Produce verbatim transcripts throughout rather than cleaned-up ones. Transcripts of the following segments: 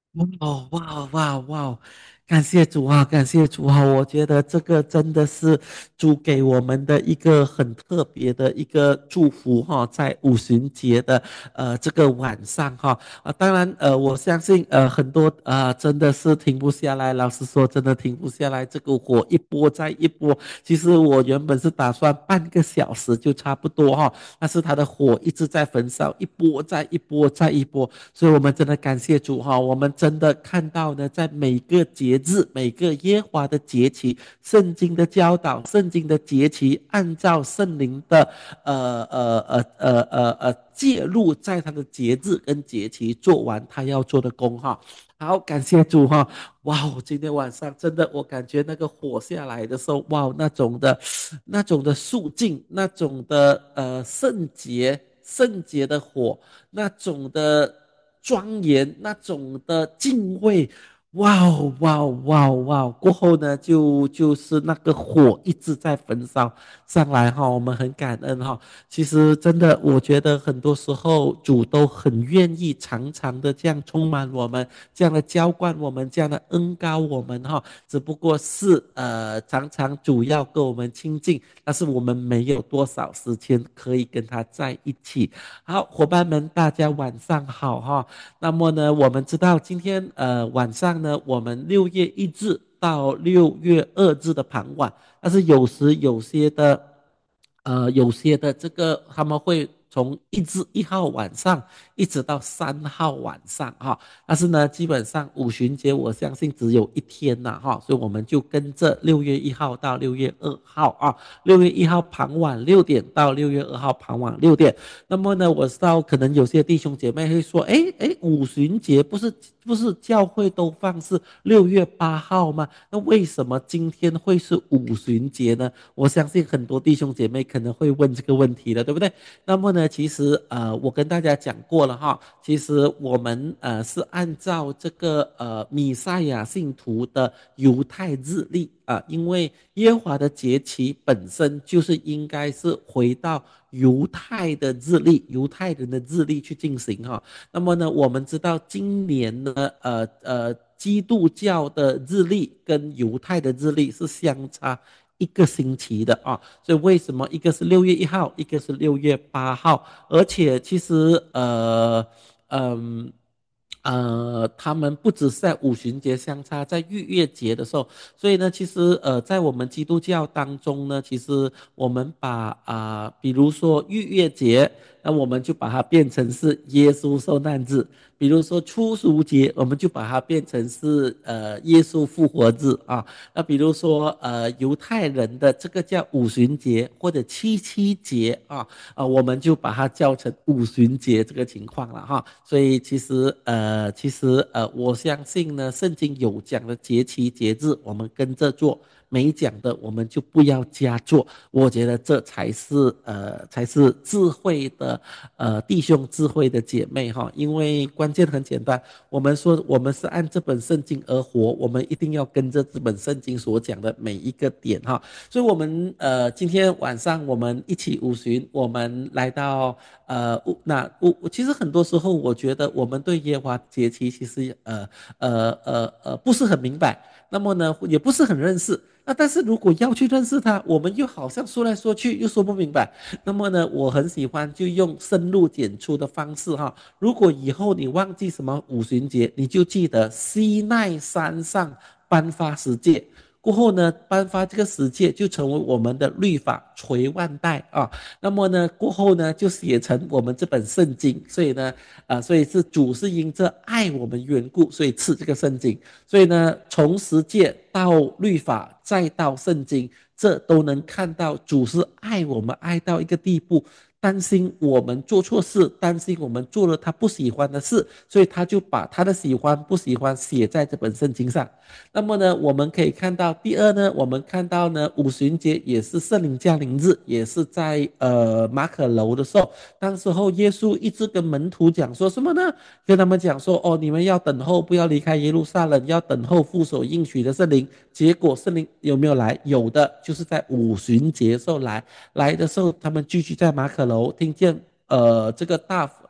哦，哇哇哇！感谢主啊，感谢主啊！我觉得这个真的是主给我们的一个很特别的一个祝福哈，在五旬节的呃这个晚上哈啊，当然呃我相信呃很多呃真的是停不下来，老实说真的停不下来，这个火一波再一波。其实我原本是打算半个小时就差不多哈，但是它的火一直在焚烧，一波再一波再一波。所以我们真的感谢主哈，我们真的看到呢，在每个节日、每个耶和华的节期，圣经的教导、圣经的节期，按照圣灵的呃呃呃呃呃呃介入，在他的节日跟节期做完他要做的工哈。好，感谢主哈！哇哦，今天晚上真的，我感觉那个火下来的时候，哇，那种的、那种的肃静，那种的呃圣洁、圣洁的火，那种的庄严，那种的敬畏，哇哦哇哦哇哦哇哦！过后呢，就就是那个火一直在焚烧上来哈，我们很感恩哈。其实真的，我觉得很多时候主都很愿意常常的这样充满我们，这样的浇灌我们，这样的恩高我们哈。只不过是呃，常常主要跟我们亲近，但是我们没有多少时间可以跟他在一起。好，伙伴们，大家晚上好哈。那么呢，我们知道今天呃晚上呢，我们六月一日到六月二日的傍晚，但是有时有些的呃有些的这个他们会从一至一号晚上一直到三号晚上哈，但是呢，基本上五旬节我相信只有一天呐哈，所以我们就跟着六月一号到六月二号啊，六月一号傍晚六点到六月二号傍晚六点。那么呢，我知道可能有些弟兄姐妹会说，哎哎，五旬节不是不是教会都放是六月八号吗？那为什么今天会是五旬节呢？我相信很多弟兄姐妹可能会问这个问题的，对不对？那么呢，其实呃，我跟大家讲过了哈，其实我们呃是按照这个呃米赛亚信徒的犹太日历啊，因为耶和华的节期本身就是应该是回到犹太的日历、犹太人的日历去进行哈。那么呢，我们知道今年呢，呃呃，基督教的日历跟犹太的日历是相差一个星期的啊，所以为什么一个是六月一号，一个是六月八号？而且其实呃嗯。呃，他们不只是在五旬节相差，在逾越节的时候，所以呢，其实呃，在我们基督教当中呢，其实我们把啊、呃比如说逾越节，那我们就把它变成是耶稣受难日；比如说初熟节，我们就把它变成是呃耶稣复活日啊。那比如说呃犹太人的这个叫五旬节或者七七节啊，啊，我们就把它叫成五旬节这个情况了哈。所以其实呃，其实呃，我相信呢，圣经有讲的节期节日，我们跟着做；没讲的，我们就不要加做。我觉得这才是呃，才是智慧的呃弟兄、智慧的姐妹哈。因为关键很简单，我们说我们是按这本圣经而活，我们一定要跟着这本圣经所讲的每一个点哈。所以，我们呃，今天晚上我们一起五旬，我们来到呃，那我其实很多时候，我觉得我们对耶和华节期其实呃呃呃呃不是很明白，那么呢，也不是很认识。那但是如果要去认识它，我们又好像说来说去又说不明白。那么呢，我很喜欢就用深入简出的方式哈。如果以后你忘记什么五旬节，你就记得西奈山上颁发十诫。过后呢，颁发这个十诫就成为我们的律法，垂万代啊。那么呢，过后呢，就写成我们这本圣经。所以呢，啊，所以是主是因着爱我们缘故，所以赐这个圣经。所以呢，从十诫到律法，再到圣经，这都能看到主是爱我们爱到一个地步，担心我们做错事，担心我们做了他不喜欢的事，所以他就把他的喜欢不喜欢写在这本圣经上。那么呢，我们可以看到，第二呢，我们看到呢，五旬节也是圣灵降临日，也是在呃马可楼的时候，当时候耶稣一直跟门徒讲说什么呢？跟他们讲说，哦，你们要等候，不要离开耶路撒冷，要等候父所应许的圣灵。结果圣灵有没有来？有的，就是在五旬节时候来，来的时候，他们聚集在马可楼，听见呃这个大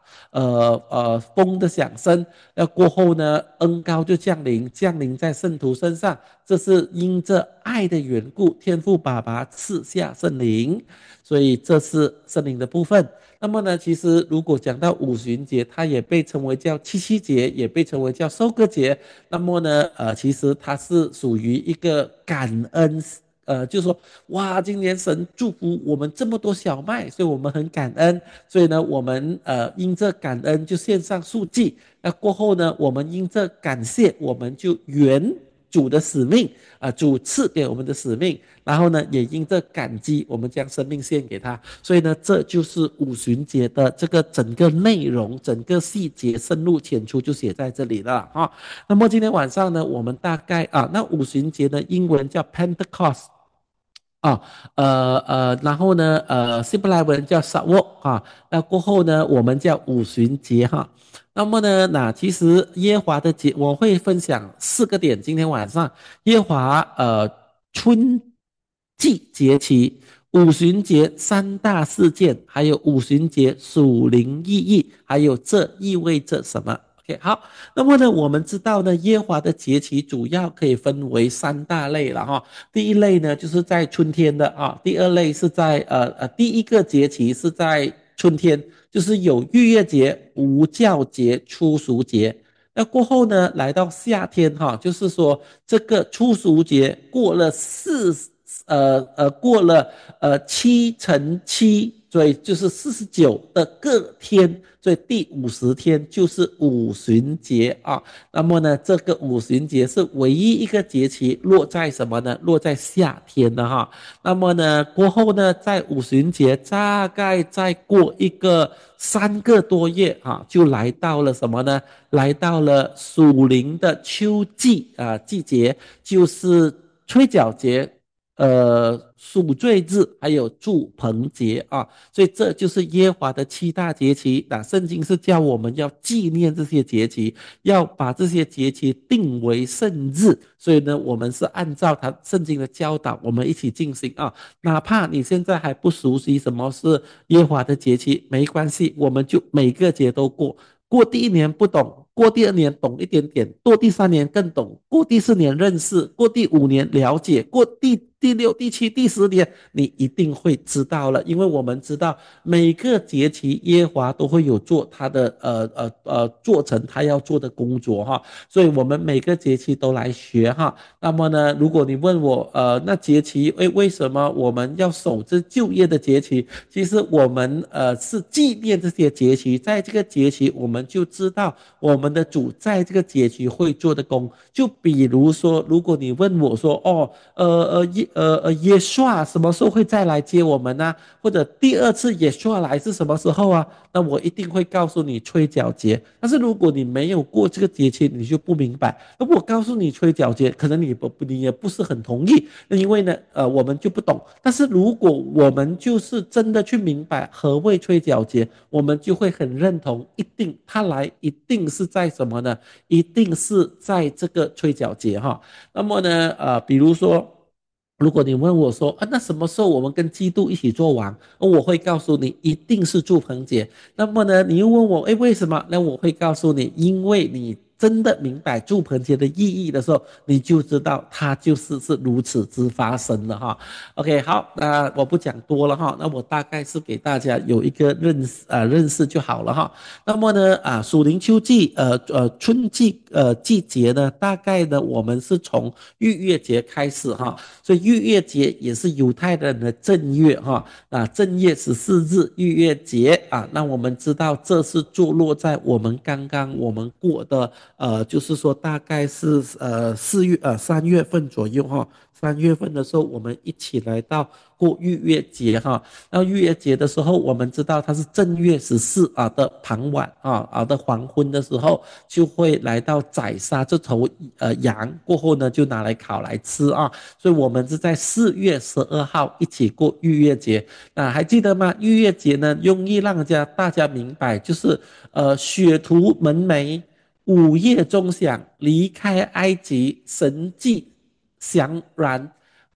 呃呃风的响声，那过后呢，恩高就降临，降临在圣徒身上，这是因着爱的缘故，天父爸爸赐下圣灵，所以这是圣灵的部分。那么呢，其实如果讲到五旬节，它也被称为叫七夕节，也被称为叫收割节。那么呢，呃，其实它是属于一个感恩。呃，就是说，哇，今年神祝福我们这么多小麦，所以我们很感恩。所以呢，我们呃因着感恩就献上素祭。那过后呢，我们因着感谢，我们就圆主的使命啊、呃，主赐给我们的使命。然后呢，也因着感激，我们将生命献给他。所以呢，这就是五旬节的这个整个内容，整个细节深入浅出就写在这里了啊。那么今天晚上呢，我们大概啊，那五旬节呢，英文叫 Pentecost。啊，呃呃，然后呢，呃，希伯来文叫 s a w o 啊，那过后呢，我们叫五旬节哈。那么呢，那其实耶华的节，我会分享四个点。今天晚上耶华呃春季节期、五旬节三大事件，还有五旬节属灵意义，还有这意味着什么？OK，好，那么呢，我们知道呢，耶华的节期主要可以分为三大类了哈。第一类呢，就是在春天的啊；第二类是在呃呃，第一个节期是在春天，就是有逾越节、无酵节、初熟节。那过后呢，来到夏天哈，就是说这个初熟节过了四呃呃过了呃七乘七，所以就是四十九的各天，所以第五十天就是五旬节啊。那么呢，这个五旬节是唯一一个节期落在什么呢？落在夏天的哈。那么呢，过后呢，在五旬节大概再过一个三个多月啊，就来到了什么呢？来到了属灵的秋季啊季节，就是吹角节。呃，赎罪日还有祝棚节啊，所以这就是耶和华的七大节期。那圣经是叫我们要纪念这些节期，要把这些节期定为圣日。所以呢，我们是按照他圣经的教导，我们一起进行啊。哪怕你现在还不熟悉什么是耶和华的节期，没关系，我们就每个节都过。过第一年不懂，过第二年懂一点点，过第三年更懂，过第四年认识，过第五年了解，过第第六、第七、第十年，你一定会知道了，因为我们知道每个节期耶和华都会有做他的呃呃呃做成他要做的工作哈，所以我们每个节期都来学哈。那么呢，如果你问我呃那节期为为什么我们要守这就业的节期？其实我们呃是纪念这些节期，在这个节期我们就知道我们的主在这个节期会做的工。就比如说，如果你问我说，哦，呃呃耶呃呃耶稣啊，什么时候会再来接我们呢？或者第二次耶稣来是什么时候啊？那我一定会告诉你吹角节。但是如果你没有过这个节期，你就不明白。如果我告诉你吹角节，可能你不你也不是很同意，因为呢，呃，我们就不懂。但是如果我们就是真的去明白何谓吹角节，我们就会很认同，一定他来一定是在什么呢？一定是在这个吹角节哈。那么呢，呃，比如说。如果你问我说啊，那什么时候我们跟基督一起做王？我会告诉你，一定是祝棚节。那么呢，你又问我，哎，为什么？那我会告诉你，因为你真的明白祝棚节的意义的时候，你就知道它就是是如此之发生的哈。OK，好，那我不讲多了哈，那我大概是给大家有一个认识啊、呃、认识就好了哈。那么呢啊，属灵秋季呃呃春季呃季节呢，大概呢我们是从逾越节开始哈，所以逾越节也是犹太人的正月哈啊，正月十四日逾越节啊，那我们知道这是坐落在我们刚刚我们过的呃，就是说大概是呃四月呃三月份左右哈。三月份的时候，我们一起来到过逾越节哈。那逾越节的时候，我们知道它是正月十四啊的傍晚啊啊的黄昏的时候，就会来到宰杀这头呃羊，过后呢就拿来烤来吃啊。所以我们是在四月十二号一起过逾越节。那还记得吗？逾越节呢，容易让家大家明白，就是呃血涂门楣。午夜钟响，离开埃及，神迹祥然，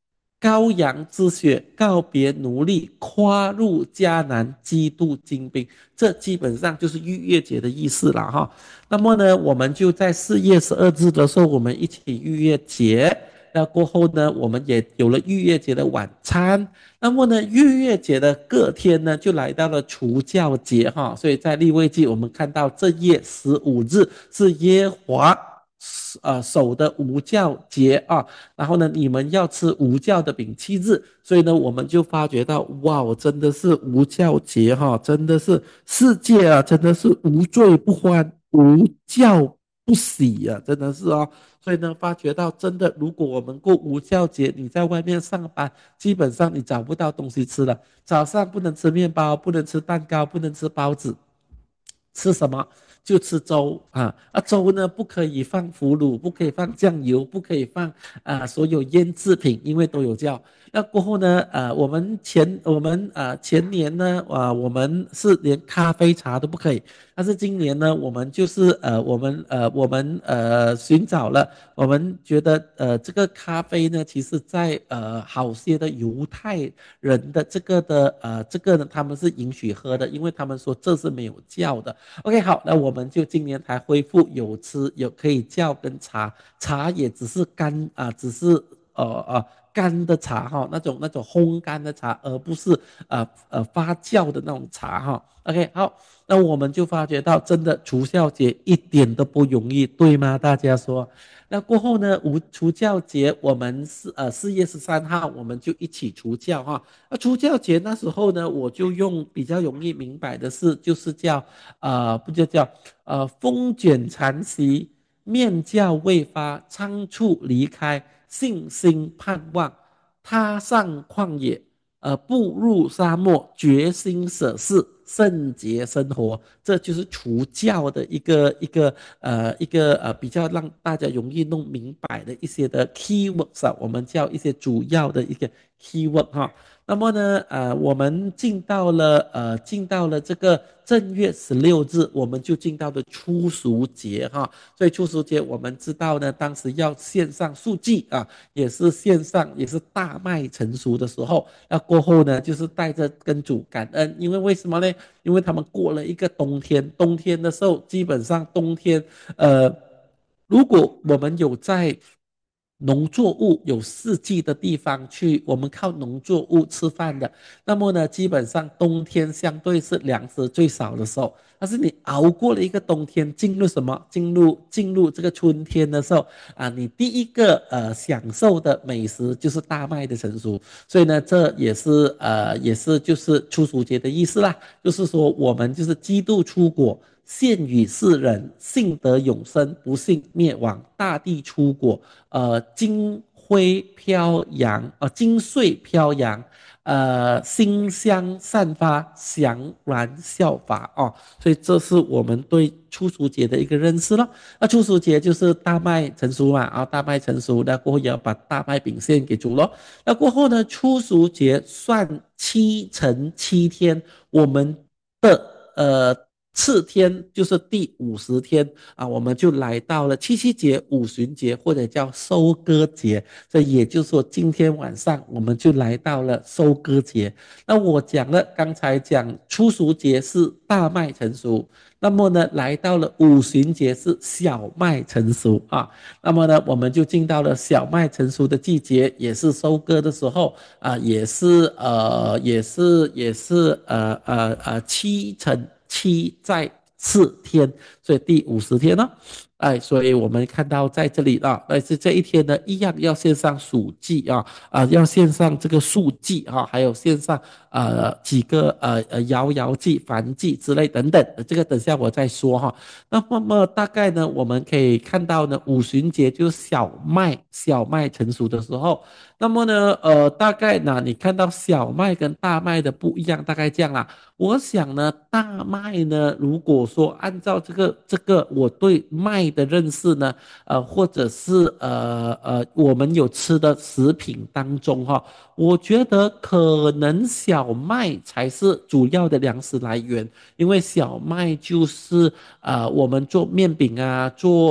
羔羊之血告别奴隶，跨入迦南，基督精兵。这基本上就是逾越节的意思了哈。那么呢，我们就在四月十二日的时候，我们一起逾越节。那过后呢，我们也有了逾越节的晚餐。那么呢，逾越节的隔天呢，就来到了除酵节哈。所以在利未记，我们看到这月十五日是耶和华呃守的无酵节啊。然后呢，你们要吃无酵的饼七日。所以呢，我们就发觉到，哇，真的是无酵节哈，真的是世界啊，真的是无醉不欢，无酵不喜啊，真的是哦。所以呢，发觉到真的，如果我们过无酵节，你在外面上班，基本上你找不到东西吃了。早上不能吃面包，不能吃蛋糕，不能吃包子，吃什么就吃粥啊啊！粥呢不可以放腐乳，不可以放酱油，不可以放啊所有腌制品，因为都有酵。那过后呢，呃，我们前我们呃前年呢，啊、呃，我们是连咖啡茶都不可以，但是今年呢，我们就是呃我们呃我们呃寻找了，我们觉得呃这个咖啡呢，其实在呃好些的犹太人的这个的呃这个呢，他们是允许喝的，因为他们说这是没有酵的。OK，好，那我们就今年才恢复有吃有可以叫跟茶，茶也只是干啊、呃只是呃呃干的茶哈，那种那种烘干的茶，而不是呃呃发酵的那种茶哈。OK，好，那我们就发觉到，真的除酵节一点都不容易，对吗？大家说。那过后呢，无除酵节，我们是呃四月十三号，我们就一起除酵哈。那除酵节那时候呢，我就用比较容易明白的是，就是叫呃不就叫呃风卷残席，面教未发，仓促离开，信心盼望，踏上旷野，呃步入沙漠，决心舍事，圣洁生活。这就是除教的一个一个呃一个呃比较让大家容易弄明白的一些的 keywords 啊，我们叫一些主要的一个 keyword 哈。那么呢，呃，我们进到了呃进到了这个正月十六日，我们就进到了初熟节哈。所以初熟节我们知道呢，当时要献上素祭啊，也是献上也是大麦成熟的时候。那过后呢，就是带着跟主感恩，因为为什么呢？因为他们过了一个冬天，冬天的时候，基本上冬天，呃，如果我们有在农作物有四季的地方去，我们靠农作物吃饭的，那么呢，基本上冬天相对是粮食最少的时候。但是你熬过了一个冬天，进入什么？进入进入这个春天的时候啊，你第一个呃享受的美食就是大麦的成熟。所以呢，这也是呃也是就是初熟节的意思啦，就是说我们就是基督出国，现与世人，信得永生，不信灭亡。大地出国，呃，金辉飘扬，呃，金穗飘扬，呃，馨香散发，祥然效法哦。所以这是我们对初熟节的一个认识了。那初熟节就是大麦成熟嘛，啊，大麦成熟，那过后也要把大麦饼献给主咯。那过后呢，初熟节算七乘七天，我们的呃次天就是第五十天啊，我们就来到了七夕节、五旬节或者叫收割节。这也就是说，今天晚上我们就来到了收割节。那我讲了，刚才讲初熟节是大麦成熟，那么呢，来到了五旬节是小麦成熟啊。那么呢，我们就进到了小麦成熟的季节，也是收割的时候啊，也是呃，也是也是呃呃呃七乘七在四天，所以第五十天呢，哎，所以我们看到在这里啊，但是这一天呢，一样要献上属祭啊啊，要献上这个素祭啊，还有献上呃几个呃呃摇摇祭、燔祭之类等等，这个等下我再说哈。那么么大概呢，我们可以看到呢，五旬节就是小麦小麦成熟的时候。那么呢，呃，大概呢，你看到小麦跟大麦的不一样，大概这样啦。我想呢，大麦呢，如果说按照这个这个我对麦的认识呢，呃，或者是呃呃，我们有吃的食品当中哈，我觉得可能小麦才是主要的粮食来源，因为小麦就是呃我们做面饼啊，做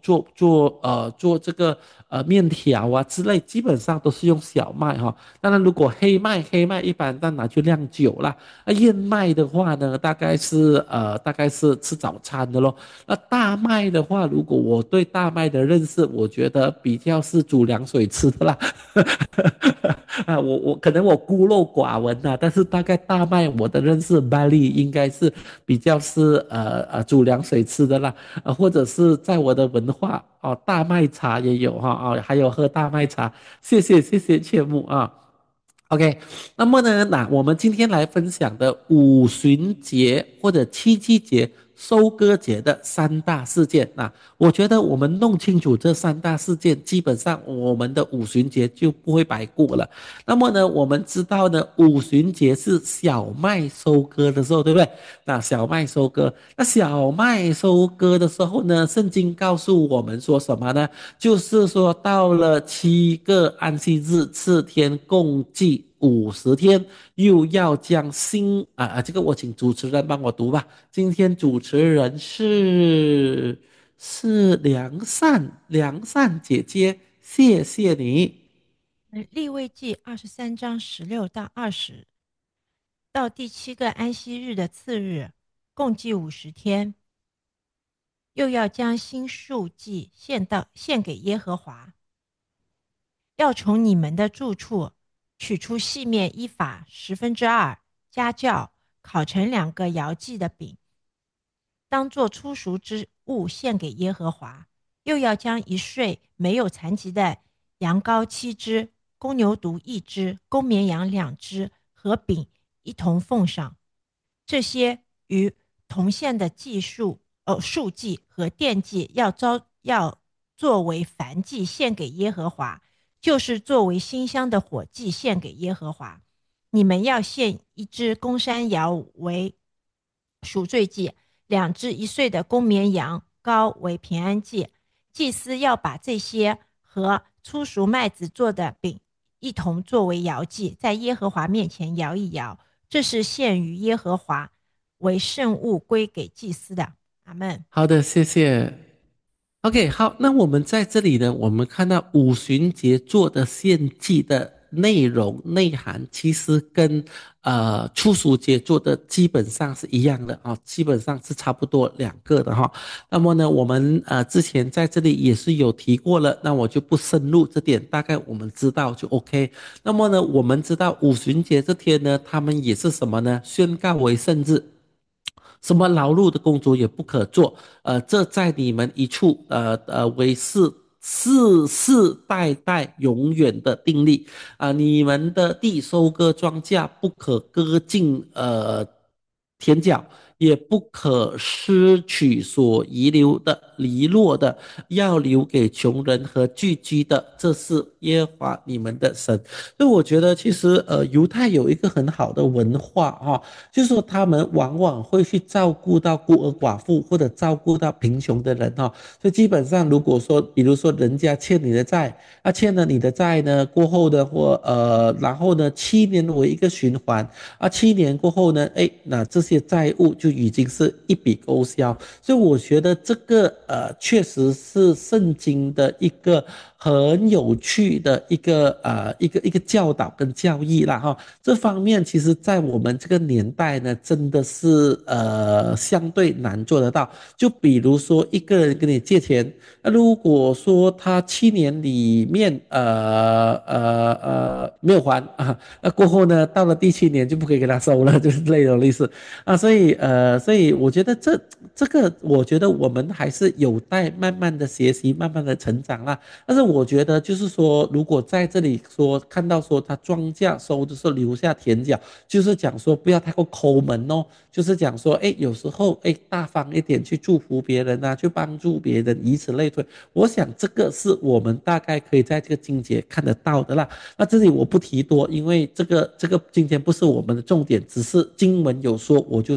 做做呃做这个呃面条啊之类，基本上都是用小麦哈。当然，如果黑麦黑麦一般但拿去酿酒啦。那燕麦的话呢，大概是呃大概是吃早餐的咯。那大麦的话，如果我对大麦的认识，我觉得比较是煮凉水吃的啦。啊，我我可能我孤陋寡闻呐、但是大概大麦我的认识 barley 应该是比较是呃呃煮凉水吃的啦，呃或者是在我的文化哦，大麦茶也有哈啊、哦，还有喝大麦茶，谢谢谢谢切木啊。OK，那么呢，那我们今天来分享的五旬节或者七夕节、收割节的三大事件。那我觉得我们弄清楚这三大事件，基本上我们的五旬节就不会白过了。那么呢，我们知道呢，五旬节是小麦收割的时候，对不对？那小麦收割，那小麦收割的时候呢，圣经告诉我们说什么呢？就是说，到了七个安息日，次天共计五十天，又要将新啊啊，这个我请主持人帮我读吧。今天主持人是是良善，良善姐姐，谢谢你。 呃利未记二十三章十六到二十，到第七个安息日的次日，共计五十天，又要将新数祭献到献给耶和华。要从你们的住处取出细面一法十分之二，加酵，烤成两个摇祭的饼，当作初熟之物献给耶和华。又要将一岁没有残疾的羊羔七只，公牛犊一只，公绵羊两只，和饼一同奉上。这些与同县的祭数、呃数祭和奠祭要招要作为燔祭献给耶和华，就是作为馨香的火祭献给耶和华。你们要献一只公山羊为赎罪祭，两只一岁的公绵羊羔为平安祭。祭司要把这些和粗熟麦子做的饼一同作为摇祭，在耶和华面前摇一摇，这是献于耶和华，为圣物归给祭司的。阿门。 好的，谢谢。OK，好，那我们在这里呢，我们看到五旬节做的献祭的内容内涵，其实跟呃初熟节做的基本上是一样的啊，基本上是差不多两个的哈。那么呢，我们呃之前在这里也是有提过了，那我就不深入这点，大概我们知道就 OK。那么呢，我们知道五旬节这天呢，他们也是什么呢？宣告为圣日。什么劳碌的工作也不可做，呃，这在你们一处，呃呃，为世世世代代永远的定例啊、呃你们的地收割庄稼不可割尽，呃，田角，也不可失取所遗留的、遗落的，要留给穷人和聚居的，这是耶和华你们的神。所以我觉得，其实呃，犹太有一个很好的文化哈、哦，就是说他们往往会去照顾到孤儿寡妇或者照顾到贫穷的人哈、哦。所以基本上，如果说，比如说人家欠你的债，啊，欠了你的债呢，过后的或呃，然后呢，七年为一个循环，啊，七年过后呢，哎，那这些债务就已经是一笔勾销。所以我觉得这个呃，确实是圣经的一个很有趣的一个呃一个一个教导跟教义啦哈。这方面其实在我们这个年代呢，真的是呃相对难做得到。就比如说一个人跟你借钱，那如果说他七年里面呃呃呃没有还啊，那过后呢，到了第七年就不可以给他收了，就是那种类似啊，所以呃，所以我觉得这这个，我觉得我们还是有待慢慢的学习，慢慢的成长啦。但是我觉得就是说，如果在这里说看到说他庄稼收的时候留下田角，就是讲说不要太过抠门哦，就是讲说，哎，有时候哎大方一点去祝福别人啊，去帮助别人，以此类推。我想这个是我们大概可以在这个境界看得到的啦。那这里我不提多，因为这个这个今天不是我们的重点，只是经文有说，我就带过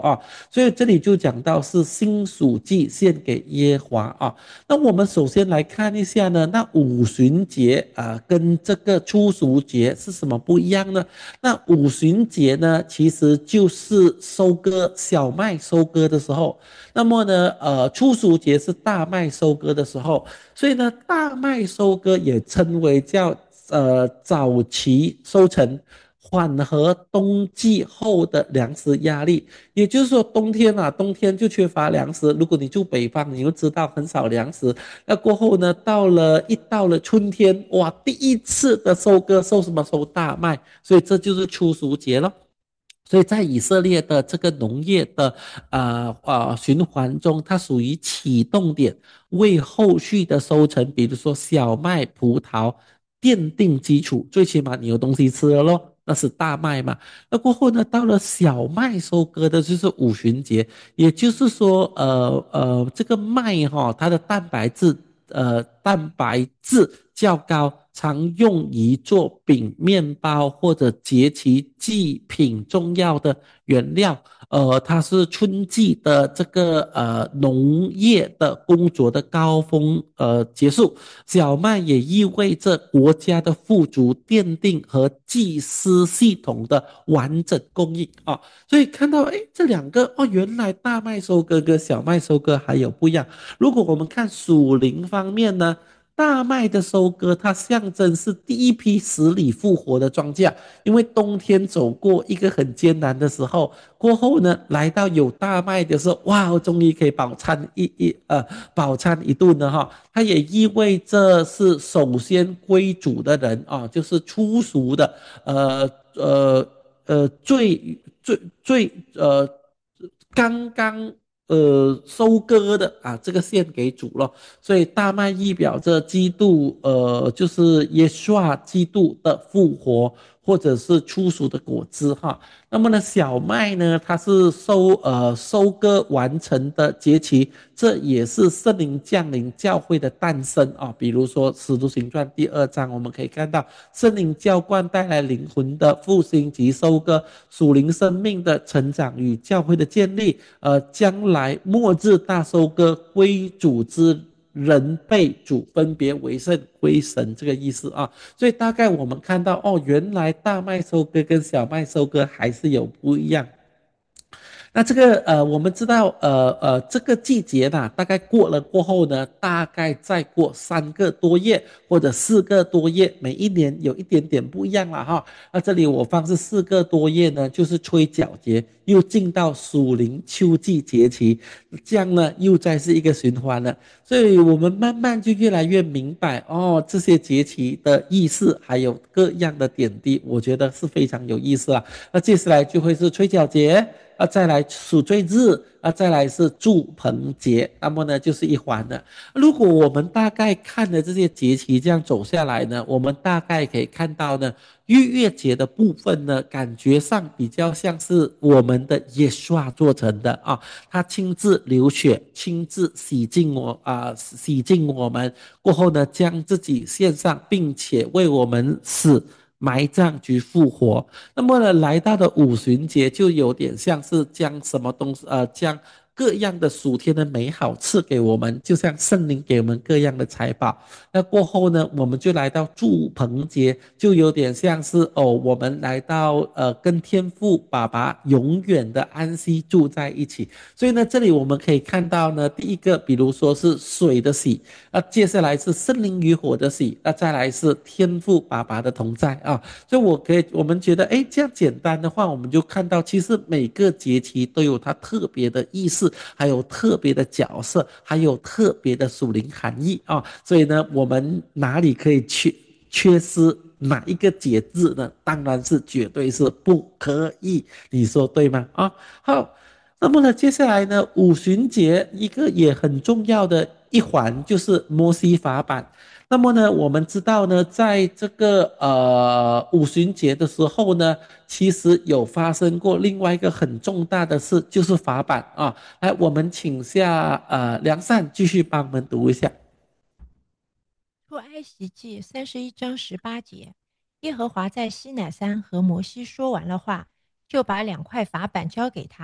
啊。所以这里就讲到是新属祭献给耶和华啊。那我们首先来看一下呢，那五旬节啊、呃跟这个初熟节是什么不一样呢？那五旬节呢，其实就是收割小麦收割的时候。那么呢，呃，初熟节是大麦收割的时候，所以呢，大麦收割也称为叫呃早期收成，缓和冬季后的粮食压力。也就是说，冬天啊，冬天就缺乏粮食。如果你住北方，你就知道很少粮食。那过后呢，到了一到了春天，哇，第一次的收割收什么？收大麦，所以这就是初熟节了。所以在以色列的这个农业的呃呃循环中，它属于启动点，为后续的收成，比如说小麦、葡萄奠定基础。最起码你有东西吃了咯，那是大麦嘛。那过后呢，到了小麦收割的就是五旬节，也就是说，呃呃，这个麦哈、哦，它的蛋白质呃蛋白质较高，常用于做饼、面包或者节期祭品重要的原料。呃，它是春季的这个呃农业的工作的高峰呃结束。小麦也意味着国家的富足、奠定和祭司系统的完整供应啊。所以看到，哎，这两个哦，原来大麦收割跟小麦收割还有不一样。如果我们看属灵方面呢，大麦的收割它象征是第一批死里复活的庄稼，因为冬天走过一个很艰难的时候，过后呢，来到有大麦的时候，哇，终于可以饱餐一一呃饱餐一顿了哈。它也意味着是首先归主的人啊，就是初熟的，呃呃呃最最最呃刚刚呃收割的啊，这个献给主了。所以大麦意表着基督，呃，就是耶稣基督的复活，或者是初熟的果子哈。那么呢，小麦呢，它是收呃收割完成的节期，这也是圣灵降临教会的诞生啊。比如说《使徒行传》第二章，我们可以看到圣灵浇灌带来灵魂的复兴及收割，属灵生命的成长与教会的建立。呃，将来末日大收割归主之人被主分别为圣归神这个意思啊。所以大概我们看到哦，原来大麦收割跟小麦收割还是有不一样。那这个呃，我们知道呃呃，这个季节呢，大概过了过后呢，大概再过三个多月或者四个多月，每一年有一点点不一样了哈。那这里我放是四个多月呢，就是吹角节，又进到属灵秋季节期，这样呢又再是一个循环了。所以我们慢慢就越来越明白哦，这些节期的意思，还有各样的点滴，我觉得是非常有意思啊。那接下来就会是吹角节。啊，再来赎罪日，啊，再来是祝棚节，那么呢就是一环了。如果我们大概看的这些节期这样走下来呢，我们大概可以看到呢，逾越节的部分呢，感觉上比较像是我们的耶稣做成的啊，他亲自流血，亲自洗净我啊、呃，洗净我们过后呢，将自己献上，并且为我们死。埋葬及复活，那么呢，来到的五旬节就有点像是将什么东西，呃，将各样的属天的美好赐给我们，就像圣灵给我们各样的财宝。那过后呢，我们就来到祝棚节，就有点像是哦，我们来到呃，跟天父爸爸永远的安息住在一起。所以呢，这里我们可以看到呢，第一个，比如说是水的洗，那接下来是森林与火的喜，那再来是天父爸爸的同在啊。所以我可以，我们觉得，哎，这样简单的话，我们就看到，其实每个节期都有它特别的意思，还有特别的角色，还有特别的属灵含义啊。所以呢，我们哪里可以缺缺失哪一个节日呢？当然是绝对是不可以，你说对吗？啊，好。那么呢，接下来呢，五旬节一个也很重要的一环就是摩西法版。那么呢，我们知道呢，在这个呃五旬节的时候呢，其实有发生过另外一个很重大的事，就是法版啊。来，我们请下呃梁善继续帮我们读一下。 出埃及记三十一章十八节，耶和华在西乃山和摩西说完了话，就把两块法板交给他，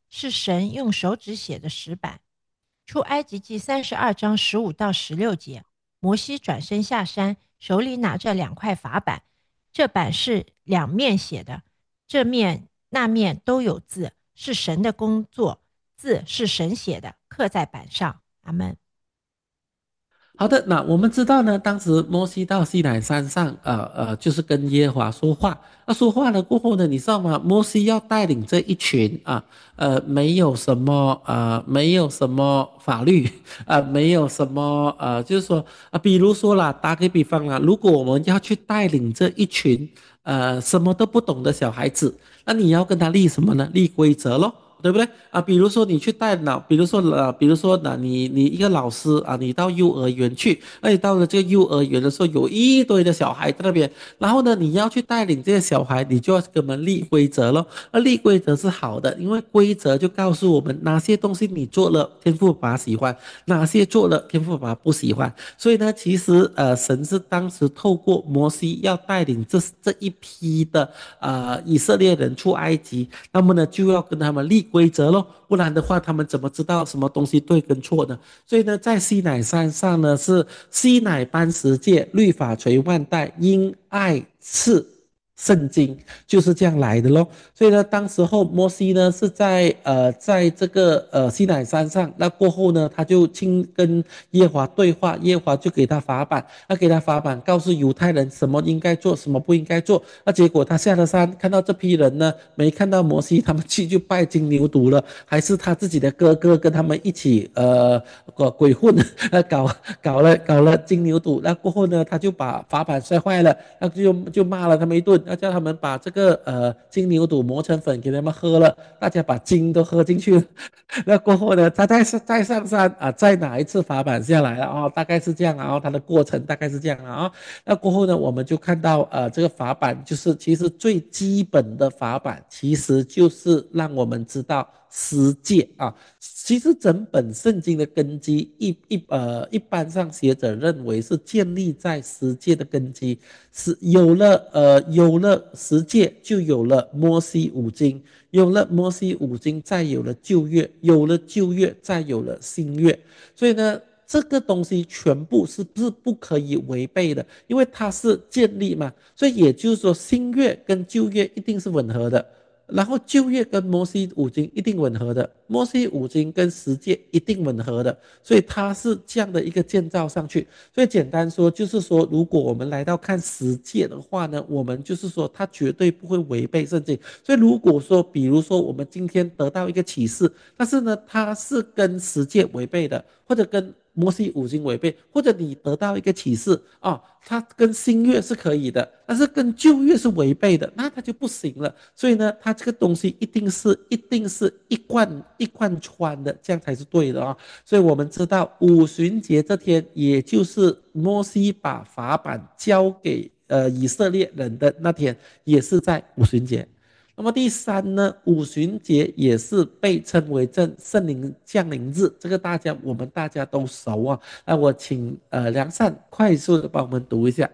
是神用手指写的石板。出埃及记三十二章十五到十六节，摩西转身下山，手里拿着两块法板，这板是两面写的，这面那面都有字，是神的工作，字是神写的，刻在板上。阿门。 好的，那我们知道呢，当时摩西到西乃山上，呃呃，就是跟耶和华说话。那说话了过后呢，你知道吗？摩西要带领这一群啊，呃，没有什么呃，没有什么法律啊、呃，没有什么呃，就是说啊、比如说啦，打个比方啦，如果我们要去带领这一群呃什么都不懂的小孩子，那你要跟他立什么呢？立规则咯。对不对啊？比如说你去带脑，比如说呃，比如说呢，你你一个老师啊，你到幼儿园去，那你到了这个幼儿园的时候，有一堆的小孩在那边，然后呢，你要去带领这些小孩，你就要给他们立规则咯。而立规则是好的，因为规则就告诉我们哪些东西你做了，天父爸爸喜欢，哪些做了天父爸爸不喜欢。所以呢，其实呃，神是当时透过摩西要带领这这一批的呃以色列人出埃及，那么呢就要跟他们立规则咯，不然的话他们怎么知道什么东西对跟错呢？所以呢，在西乃山上呢是西乃班十诫，律法垂万代，因爱赐圣经，就是这样来的咯。所以呢，当时候摩西呢是在呃在这个呃西乃山上，那过后呢，他就亲跟耶和华对话，耶和华就给他法版，他给他法版，告诉犹太人什么应该做，什么不应该做。那结果他下了山，看到这批人呢，没看到摩西，他们去就拜金牛犊了，还是他自己的哥哥跟他们一起呃鬼混，呃搞搞了搞了金牛犊。那过后呢，他就把法版摔坏了，那就就骂了他们一顿。要叫他们把这个呃金牛肚磨成粉给他们喝了，大家把金都喝进去了。那过后呢，他再再上山啊，再拿一次法板下来了啊、哦，大概是这样啊、哦，它的过程大概是这样啊、哦。那过后呢，我们就看到呃这个法板就是其实最基本的法板，其实就是让我们知道十诫啊。其实整本圣经的根基一一呃一般上学者认为是建立在十诫的根基，是有了呃有了十诫，就有了摩西五经，有了摩西五经，再有了旧约，有了旧约，再有了新约。所以呢，这个东西全部是是不可以违背的，因为它是建立嘛。所以也就是说，新约跟旧约一定是吻合的。然后旧约跟摩西五经一定吻合的，摩西五经跟十诫一定吻合的，所以它是这样的一个建造上去。所以简单说，就是说，如果我们来到看十诫的话呢，我们就是说，它绝对不会违背圣经。所以如果说，比如说我们今天得到一个启示，但是呢，它是跟十诫违背的，或者跟摩西五经违背，或者你得到一个启示啊，它跟新约是可以的，但是跟旧约是违背的，那它就不行了。所以呢，它这个东西一定是一定是一贯一贯穿的，这样才是对的啊。所以我们知道五旬节这天，也就是摩西把法版交给呃以色列人的那天，也是在五旬节。那么第三呢，五旬节也是被称为正圣灵降临日，这个大家我们大家都熟啊。那我请呃梁善快速的帮我们读一下。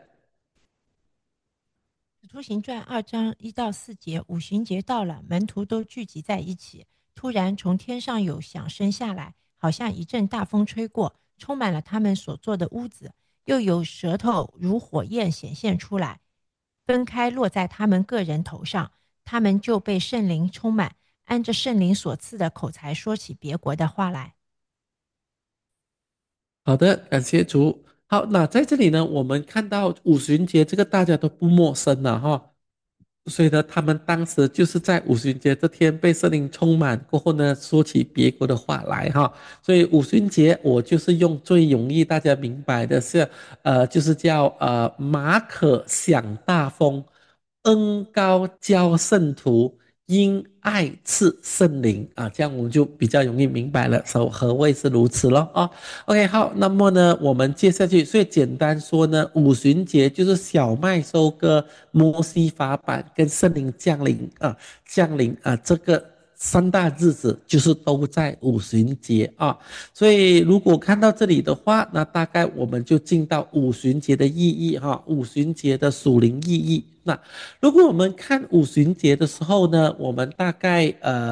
使徒行传二章一到四节，五旬节到了，门徒都聚集在一起。突然从天上有响声下来，好像一阵大风吹过，充满了他们所坐的屋子。又有舌头如火焰显现出来，分开落在他们个人头上，他们就被圣灵充满，按着圣灵所赐的口才说起别国的话来。 好的，感谢主。好，那在这里呢，我们看到五旬节这个大家都不陌生了哈。所以呢，他们当时就是在五旬节这天被圣灵充满过后呢，说起别国的话来哈。所以五旬节我就是用最容易大家明白的是，呃，就是叫呃马可享大风，恩高教圣徒，因爱赐圣灵啊，这样我们就比较容易明白了，说何谓是如此咯啊。OK，好，那么呢，我们接下去，所以简单说呢，五旬节就是小麦收割、摩西法版跟圣灵降临啊，降临啊，这个三大日子就是都在五旬节啊。所以如果看到这里的话，那大概我们就进到五旬节的意义哈，五旬节的属灵意义。那如果我们看五旬节的时候呢，我们大概呃。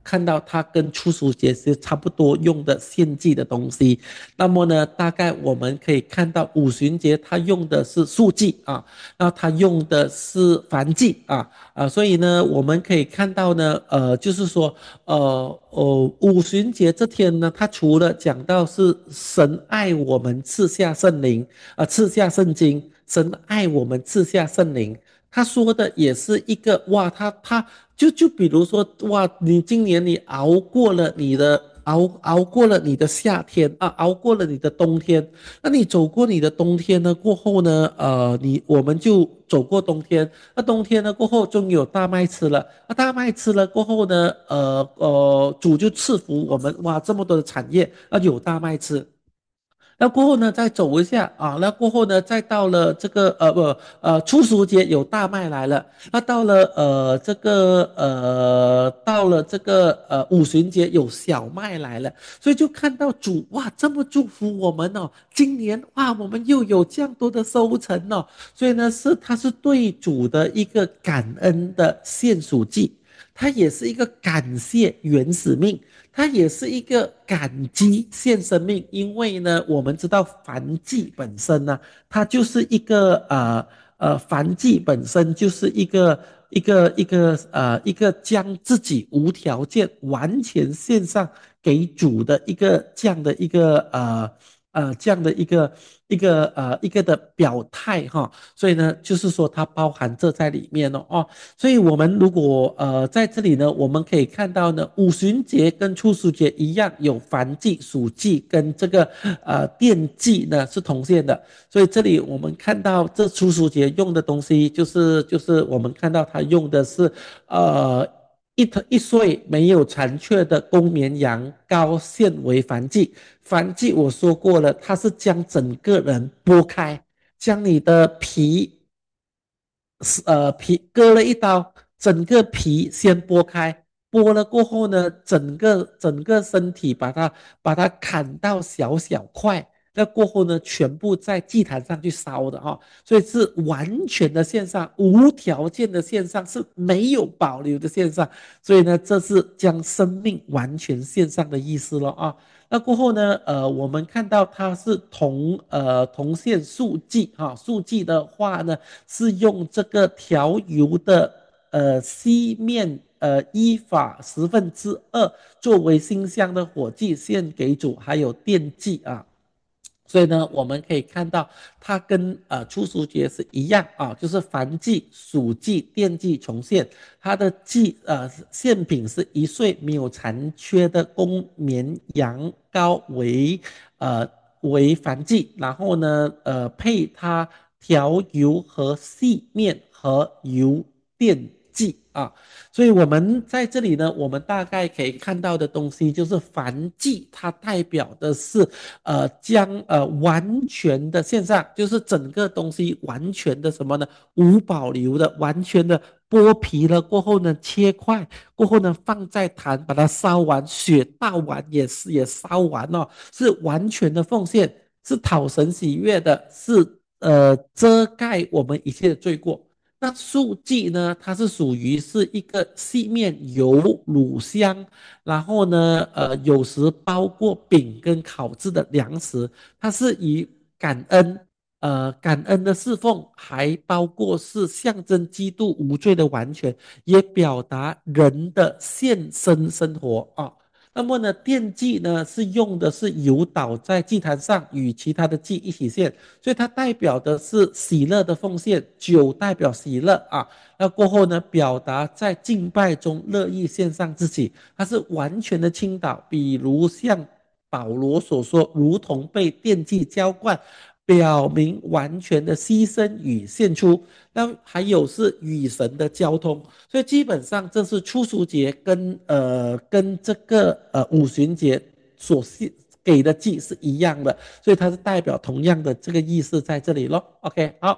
看到它跟处暑节是差不多用的献祭的东西。那么呢，大概我们可以看到五旬节它用的是素祭啊，那它用的是燔祭啊啊，所以呢，我们可以看到呢，呃，就是说，呃呃，五旬节这天呢，它除了讲到是神爱我们赐下圣灵啊，赐下圣经，神爱我们赐下圣灵。他说的也是一个哇，他他就就比如说哇，你今年你熬过了你的熬熬过了你的夏天啊，熬过了你的冬天，那你走过你的冬天呢过后呢，呃，你我们就走过冬天，那冬天呢过后终于有大麦吃了，那大麦吃了过后呢，呃呃，主就赐福我们哇，这么多的产业，那有大麦吃。那过后呢，再走一下啊，那过后呢，再到了这个呃不呃初熟节有大麦来了，那到了呃这个呃到了这个呃五旬节有小麦来了，所以就看到主哇这么祝福我们哦，今年哇我们又有这样多的收成哦，所以呢是它是对主的一个感恩的献属祭，它也是一个感谢原始命。它也是一个感激献生命，因为呢，我们知道燔祭本身呢，它就是一个呃呃，燔祭本身就是一个一个一个呃一个将自己无条件完全献上给主的一个这样的一个呃呃这样的一个一个呃一个的表态哈，所以呢，就是说它包含这在里面哦哦。所以，我们如果呃在这里呢，我们可以看到呢，五旬节跟处暑节一样，有燔祭、属祭跟这个呃奠祭呢是同线的。所以这里我们看到这处暑节用的东西，就是就是我们看到它用的是呃一头一岁没有残缺的公绵羊羔献为燔祭。燔祭我说过了，它是将整个人剥开，将你的皮呃皮割了一刀，整个皮先剥开，剥了过后呢，整个整个身体把它把它砍到小小块，那过后呢，全部在祭坛上去烧的哈、哦，所以是完全的线上，无条件的线上，是没有保留的线上，所以呢，这是将生命完全献上的意思了啊。那过后呢，呃，我们看到它是同呃同线速记哈，速记的话呢是用这个调油的呃西面呃依法十分之二作为新香的火祭献给主，还有奠祭啊。所以呢，我们可以看到它跟呃初熟节是一样啊，就是燔祭、属祭、奠祭重现，它的祭呃献品是一岁没有残缺的公绵羊羔为呃为燔祭，然后呢呃配它调油和细面和油奠祭啊。所以我们在这里呢，我们大概可以看到的东西就是燔祭，它代表的是呃将呃完全的线上，就是整个东西完全的什么呢？无保留的，完全的剥皮了过后呢，切块过后呢，放在坛把它烧完，血倒完也是也烧完哦，是完全的奉献，是讨神喜悦的，是呃遮盖我们一切的罪过。那素祭呢，它是属于是一个细面油乳香，然后呢，呃，有时包括饼跟烤制的粮食，它是以感恩，呃，感恩的侍奉，还包括是象征基督无罪的完全，也表达人的献身生活啊。那么呢，奠祭呢是用的是油倒在祭坛上，与其他的祭一起献，所以它代表的是喜乐的奉献，酒代表喜乐啊。那过后呢，表达在敬拜中乐意献上自己，它是完全的倾倒。比如像保罗所说，如同被奠祭浇灌，表明完全的牺牲与献出。那还有是与神的交通，所以基本上这是初熟节跟呃跟这个呃五旬节所给的祭是一样的，所以它是代表同样的这个意思在这里咯。OK，好。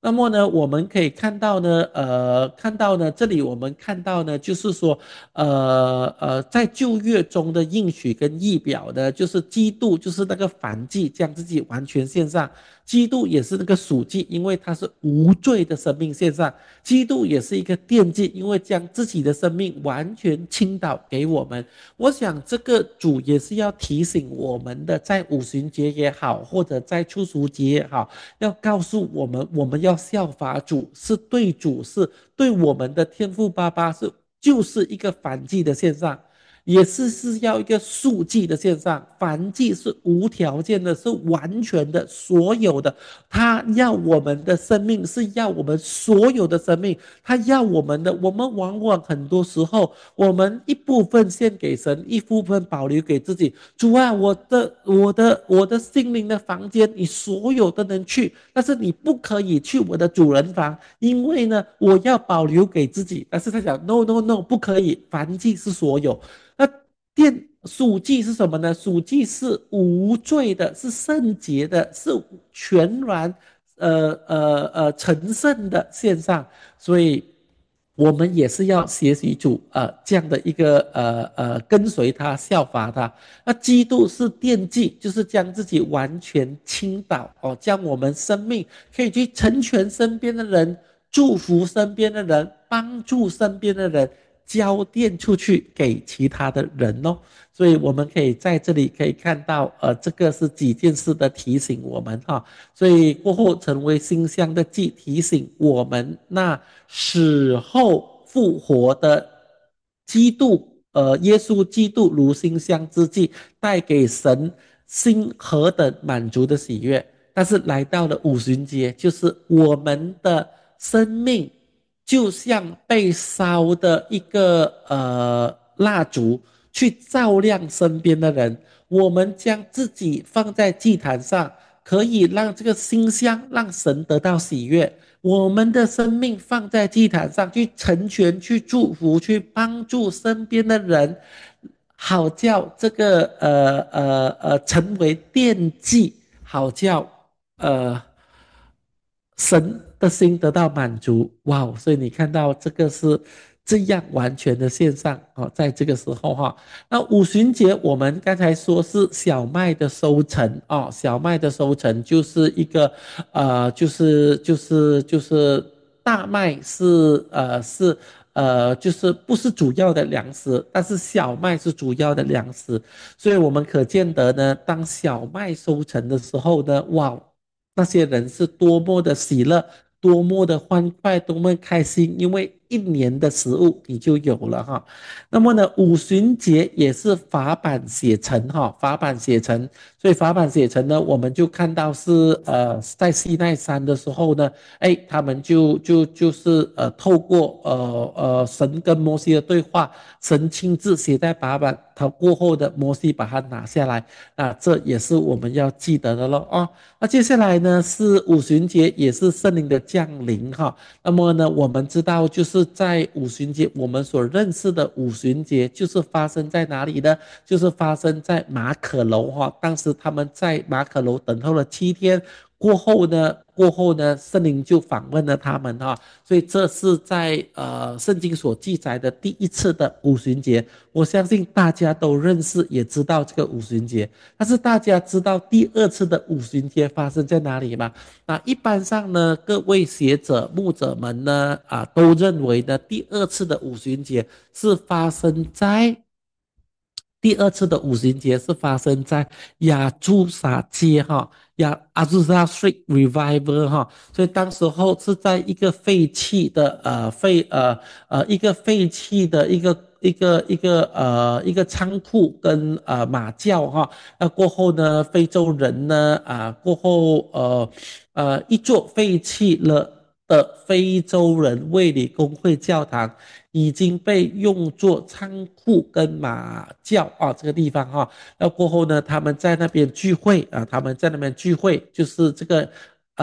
那么呢，我们可以看到呢，呃，看到呢，这里我们看到呢，就是说，呃呃，在旧约中的应许跟预表呢，就是基督就是那个燔祭，将自己完全献上。基督也是那个赎祭，因为他是无罪的生命献上。基督也是一个奠祭，因为将自己的生命完全倾倒给我们。我想这个主也是要提醒我们的，在五旬节也好，或者在初熟节也好，要告诉我们，我们要效法主，是对主，是对我们的天父爸爸，是就是一个反击的线上。也是是要一个速记的线上，反击是无条件的，是完全的，所有的。他要我们的生命，是要我们所有的生命。他要我们的，我们往往很多时候，我们一部分献给神，一部分保留给自己。主啊，我的我的我的心灵的房间，你所有的能去，但是你不可以去我的主人房，因为呢，我要保留给自己。但是他讲 no no no，不可以，凡祭是所有。那奠属祭是什么呢？属祭是无罪的，是圣洁的，是全然呃呃呃成圣的献上。所以我们也是要学习主呃这样的一个呃呃跟随他效法他。那基督是奠祭，就是将自己完全倾倒哦，将我们生命可以去成全身边的人，祝福身边的人，帮助身边的人，交电出去给其他的人哦。所以我们可以在这里可以看到，呃，这个是几件事的提醒我们哈、哦。所以过后成为馨香的祭，提醒我们那死后复活的基督，呃，耶稣基督如馨香之祭，带给神心何等满足的喜悦。但是来到了五旬节，就是我们的生命就像被烧的一个呃蜡烛，去照亮身边的人。我们将自己放在祭坛上，可以让这个馨香让神得到喜悦。我们的生命放在祭坛上，去成全、去祝福、去帮助身边的人，好叫这个呃呃呃成为奠祭，好叫呃神的心得到满足。哇哦，所以你看到这个是这样完全的线上哦，在这个时候哈。那五旬节我们刚才说是小麦的收成哦，小麦的收成就是一个呃，就是就是就是大麦是呃是呃就是不是主要的粮食，但是小麦是主要的粮食。所以我们可见得呢，当小麦收成的时候呢，哇，那些人是多么的喜乐，多么的欢快，多么开心，因为一年的食物你就有了哈。那么呢，五旬节也是法版写成哈，法版写成，所以法版写成呢，我们就看到是呃，在西奈山的时候呢，哎，他们就就就是呃，透过呃呃神跟摩西的对话，神亲自写在法版，他过后的摩西把它拿下来，啊，这也是我们要记得的咯哦。那接下来呢是五旬节，也是圣灵的降临哈。那么呢，我们知道就是在五旬节，我们所认识的五旬节就是发生在哪里呢？就是发生在马可楼哈。当时他们在马可楼等候了七天，过后呢，过后呢，圣灵就访问了他们哈。所以这是在呃圣经所记载的第一次的五旬节。我相信大家都认识，也知道这个五旬节。但是大家知道第二次的五旬节发生在哪里吗？那一般上呢，各位学者、牧者们呢，啊，都认为呢，第二次的五旬节是发生在第二次的五旬节是发生在亚朱萨街哈，亚阿朱萨 Street Revival 哈，所以当时候是在一个废弃的呃废呃呃一个废弃的一个一个一个呃一个仓库跟呃马厩哈，那过后呢，非洲人呢啊过后呃呃一座废弃了的非洲人卫理公会教堂。已经被用作仓库跟马厩啊这个地方哈、啊，那过后呢，他们在那边聚会啊，他们在那边聚会，就是这个呃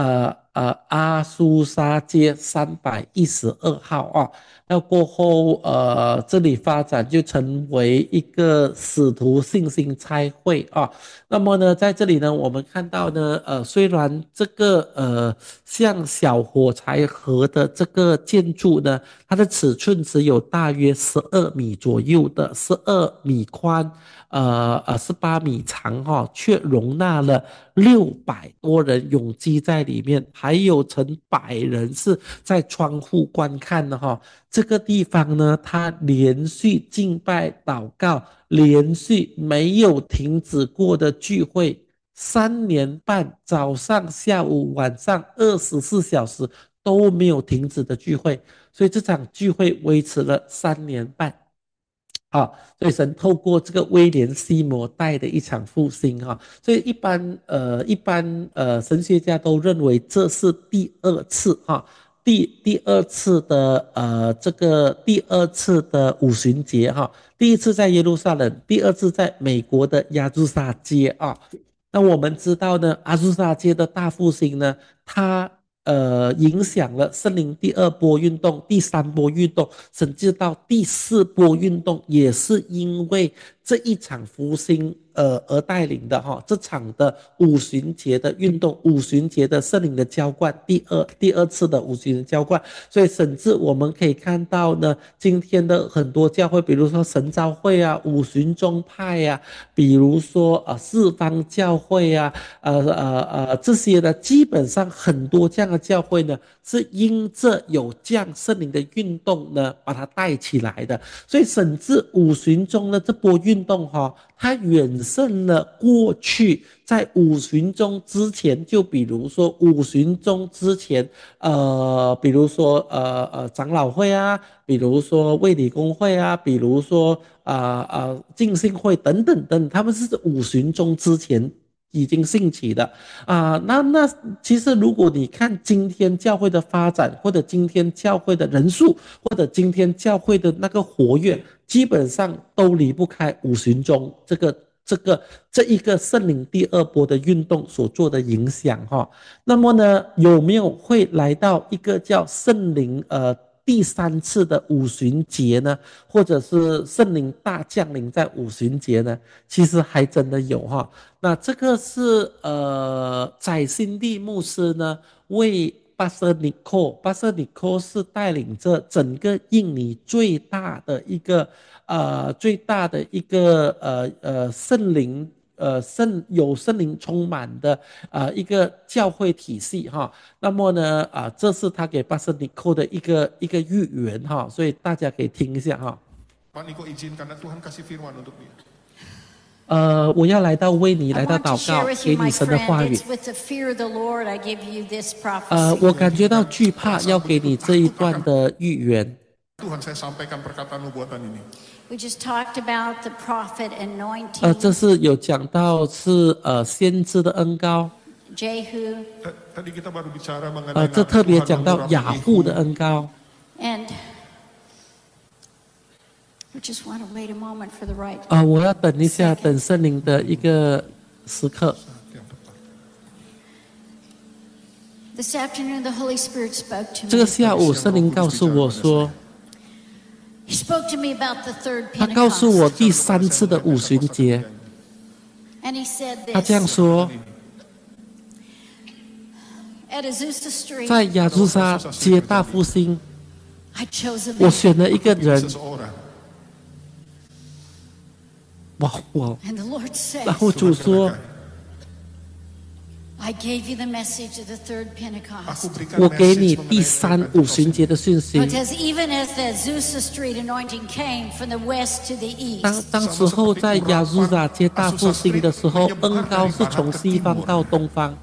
呃阿苏沙街三百一十二号啊。那过后，呃，这里发展就成为一个使徒信心差会啊。那么呢，在这里呢，我们看到呢，呃，虽然这个呃像小火柴盒的这个建筑呢，它的尺寸只有大约十二米左右的，十二米宽，呃呃十八米长哈、哦，却容纳了六百多人拥挤在里面，还有成百人是在窗户观看的哈、哦。这个地方呢，它连续敬拜祷告，连续没有停止过的聚会，三年半，早上、下午、晚上，二十四小时都没有停止的聚会，所以这场聚会维持了三年半。啊，所以神透过这个威廉西摩带的一场复兴哈、啊，所以一般呃一般呃神学家都认为这是第二次哈、啊，第第二次的呃这个第二次的五旬节哈、啊，第一次在耶路撒冷，第二次在美国的亚祖萨街啊。那我们知道呢，阿祖萨街的大复兴呢，它呃影响了圣灵第二波运动、第三波运动，甚至到第四波运动，也是因为这一场复兴呃而带领的哈。这场的五旬节的运动，五旬节的圣灵的浇灌，第二第二次的五旬的浇灌，所以甚至我们可以看到呢，今天的很多教会，比如说神召会啊、五旬宗派呀、啊，比如说呃四方教会啊，呃呃呃这些呢，基本上很多这样的教会呢，是因着有降圣灵的运动呢，把它带起来的。所以甚至五旬宗的这波运动哈、哦，它远胜了过去在五旬宗之前，就比如说五旬宗之前，呃，比如说呃呃长老会啊，比如说卫理公会啊，比如说啊啊、呃呃、浸信会等等等，他们是五旬宗之前已经兴起的啊、呃。那那其实如果你看今天教会的发展，或者今天教会的人数，或者今天教会的那个活跃，基本上都离不开五旬宗这个这个这一个圣灵第二波的运动所做的影响哈。那么呢，有没有会来到一个叫圣灵呃第三次的五旬节呢？或者是圣灵大降临在五旬节呢？其实还真的有哈。那这个是呃宰辛地牧师呢为巴瑟尼科，巴瑟尼科是带领着整个印尼最大的一个呃最大的一个呃呃圣灵呃圣有圣灵充满的呃一个教会体系哈。那么呢啊、呃、这是他给巴瑟尼科的一个一个预言哈，所以大家可以听一下哈。Pak Niko izin karena Tuhan kasih firman untuk dia。呃，我要来到为你来到祷告，给你神的话语。呃，我感觉到惧怕，要给你这一段的预言。呃，这是有讲到是呃先知的恩膏。呃，这特别讲到雅户的恩膏。啊、呃，我要等一下，等圣灵的一个时刻。这个下午，圣灵告诉我说，他告诉我第三次的五旬节。他这样说，在亚祖萨街大复兴，我选了一个人。哇哇！然后主说：“我给你第三五旬节的讯息。当当时候在亚祖萨街大复兴的时候，恩膏是从西方到东方。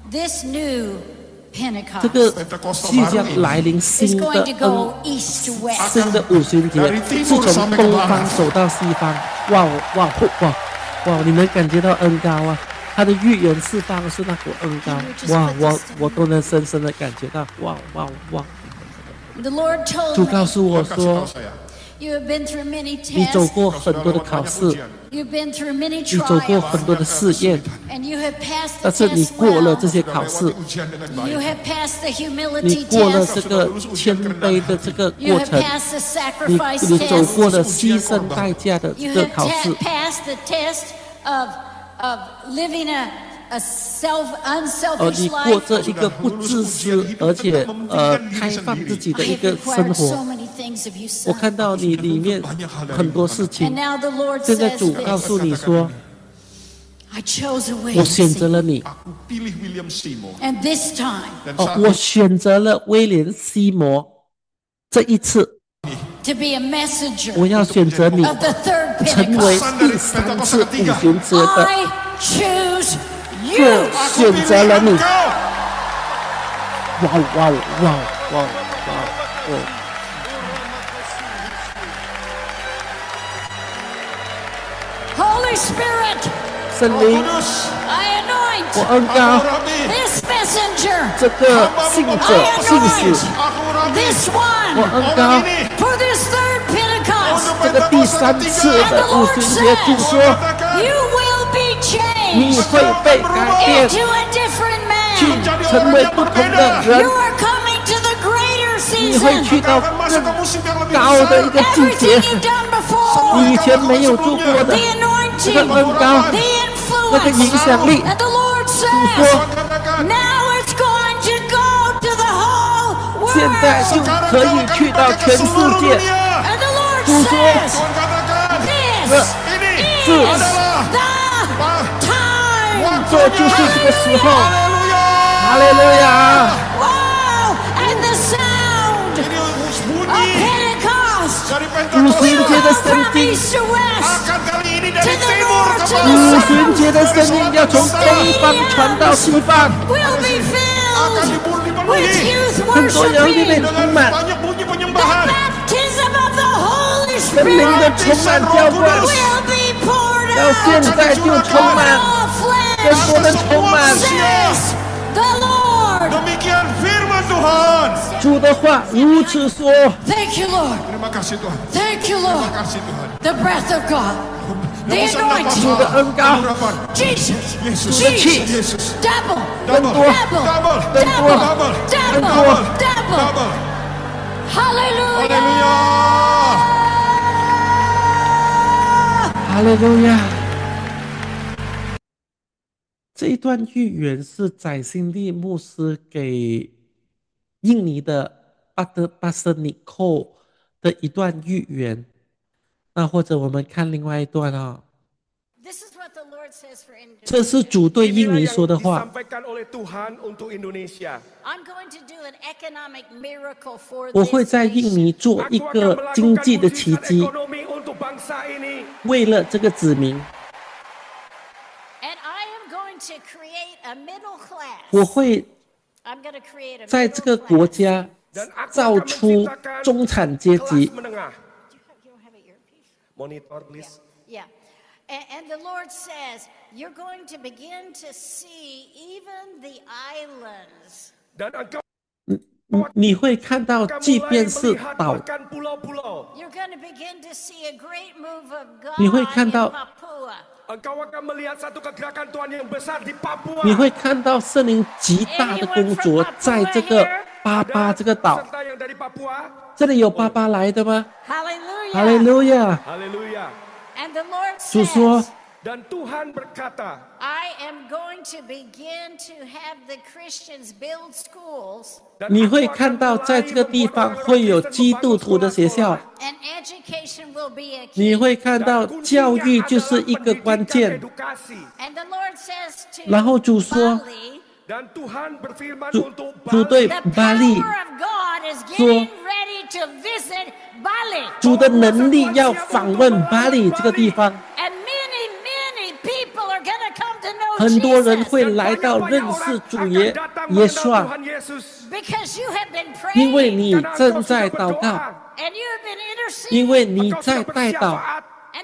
这个即将来临新的恩，新的五旬节是从东方走到西方。哇哇哇哇！你们感觉到恩膏啊？他的预言释放是那股恩膏。哇，我我都能深深的感觉到。哇哇哇！主告诉我说， You have been through many 你走 tests. 过很多的考试， You've been through many 你走过 trials. 很多的试验， And you have passed the 但是你 test 过了这 well. 些考试， You have passed the 你 humility 过了 test. 这个谦卑的这个 You 过 have 程， passed the 你 sacrifice 你走过 test. 了牺牲代价的这 You 个 have 考试 ta-， passed the test of, of living a, a self 而 unselfish 你过 life. 这一个不自私而且呃开放自己的 I 一 have 个生 required so 活。 many things of you, 我 son. 看到你里面很多事 And 情， now the Lord 现在 says 主告 this. 诉你说， I chose a way. 我选择了你， Aku pilih William Seymour. And this time, Dan 哦， saat 我选择了威廉西摩。这一次， to be a messenger 我要选择你， of the third 成为 Pentecost. 第三次五旬节的， I choose 我 you. 选择了你。 engkau. 哇哇哇哇哇！哦， Holy Spirit, 圣 Roh 灵， Kudus, I 我 anoint 恩 Aku 高 Rabbi, this messenger, 这个信者信使， Aku Rabbi, this 我 one, 恩 orang 高 ini for this third Pentecost. untuk 这个第三次的五旬节，主说 You will be 你 changed 会被改变， into a different 去 man. 成为不同的人 You，are coming to the greater 你会 season. 去到 akan masuk 更 ke musim yang lebih 高的一 besar. 个季 Everything 节， you've done before, 你以前没有做过 the 的， anointing, 这个恩高， the 那个影 influence. 响力， And the Lord 主 says, 说 Katakan, now it's going to go to the whole 现在 world. 就 sekarang 可 kau 以 akan 去到 dipakai ke 全世 seluruh 界。 dunia. And the Lord 主说 says, Tuhan katakan, this ini is adalah the time. 这就是这个时候， Haleluya. 哈利路亚！ Wow! And the sound Ini of bunyi Pentecost dari 五 Pentakosta 旬节的 will 声 from 音， east to west. akan kali ini To dari the timur north, ke to the 五 barat 旬节的声音要从东方传到西方， will be akan filled dipenuhi with youth 很多人里面 worshiping. 充 dengan 满 banyak bunyi The penyembahan. baptism of the Holy 神灵的 Spirit 充满浇灌， will be poured 到 out 现在就充 on 满， all 更 flesh. 多的充满 Says the Lord. Demikian firman Tuhan. 主的话，如此说。 Thank you, Lord. Terima kasih Tuhan. Thank you, Terima Lord. kasih Tuhan. The breath of God. The Hembusan nafas anointing. 主的恩膏， Pengharapan. Jesus. Yesus. Jesus. Yesus. Double. Double. Double. Double. Double. Double. Double. Double. Double. Double. Hallelujah. Haleluya. 哈利路亚！这一段预言是宰辛利牧师给印尼的巴德巴斯尼寇的一段预言。那或者我们看另外一段啊、 This is what the Lord says for 这 Indonesia. 是主对印 Inilah 尼 yang 说的话。 disampaikan oleh Tuhan untuk Indonesia. I'm going to do an economic miracle for 我会 this 在印 nation. 尼做一 Aku akan 个经 melakukan 济的奇 mujizat 迹， ekonomi untuk bangsa ini. 为了这个子民， And I am going to create a middle class. 我会 I'm going to create a 在 middle 这个国 class. 家 Dan aku 造 akan 出 menciptakan 中产阶 kelas 级。 menengah. You don't have an earpiece? Monitor please. Yeah. And, and the Lord says, you're going to begin to see even the islands. Dan engkau 你会看到， akan 即 mulai 便是 melihat 岛， bahkan pulau-pulau. You're going to begin to see a great move of God 你会看到 in Papua. Engkau akan melihat satu kegerakan Tuhan yang besar di Papua. 你会看到圣灵极大的工作在这个巴巴这个岛。 peserta yang dari Papua. 这里有巴巴来的吗？ Hallelujah. 哈利路亚！ Haleluya. And the Lord 主说 says, Dan Tuhan berkata, I am going to begin to have the Christians build schools dan 你 aku 会 akan 看到，在 mulai 这个地 membuat 方 orang-orang 会有 Kristen 基督 membangun 徒的学校， sekolah-sekolah. and education will be a 你 key. 会看到 Dan 教 kuncinya 育就是 adalah 一个关 pendidikan 键。 edukasi. And the Lord says to 然后主说 Bali, Dan Tuhan berfirman 主 untuk 主对 Bali. the 巴利 power of God is getting ready to visit Bali. 主的能力要访问巴黎这个地方， And many, many people are going to come to know 很多人 Jesus 会 Dan 来到 banyak-banyak 认 orang 识主 akan 耶 datang 耶 mengenal 稣啊， Tuhan Yesus. because you have been 因为 praying 你 Karena 正 engkau 在 sudah 祷告， berdoa. and you have been 因为 interceding. 你 Engkau 在 sudah 代祷， bersyafaat. And the Lord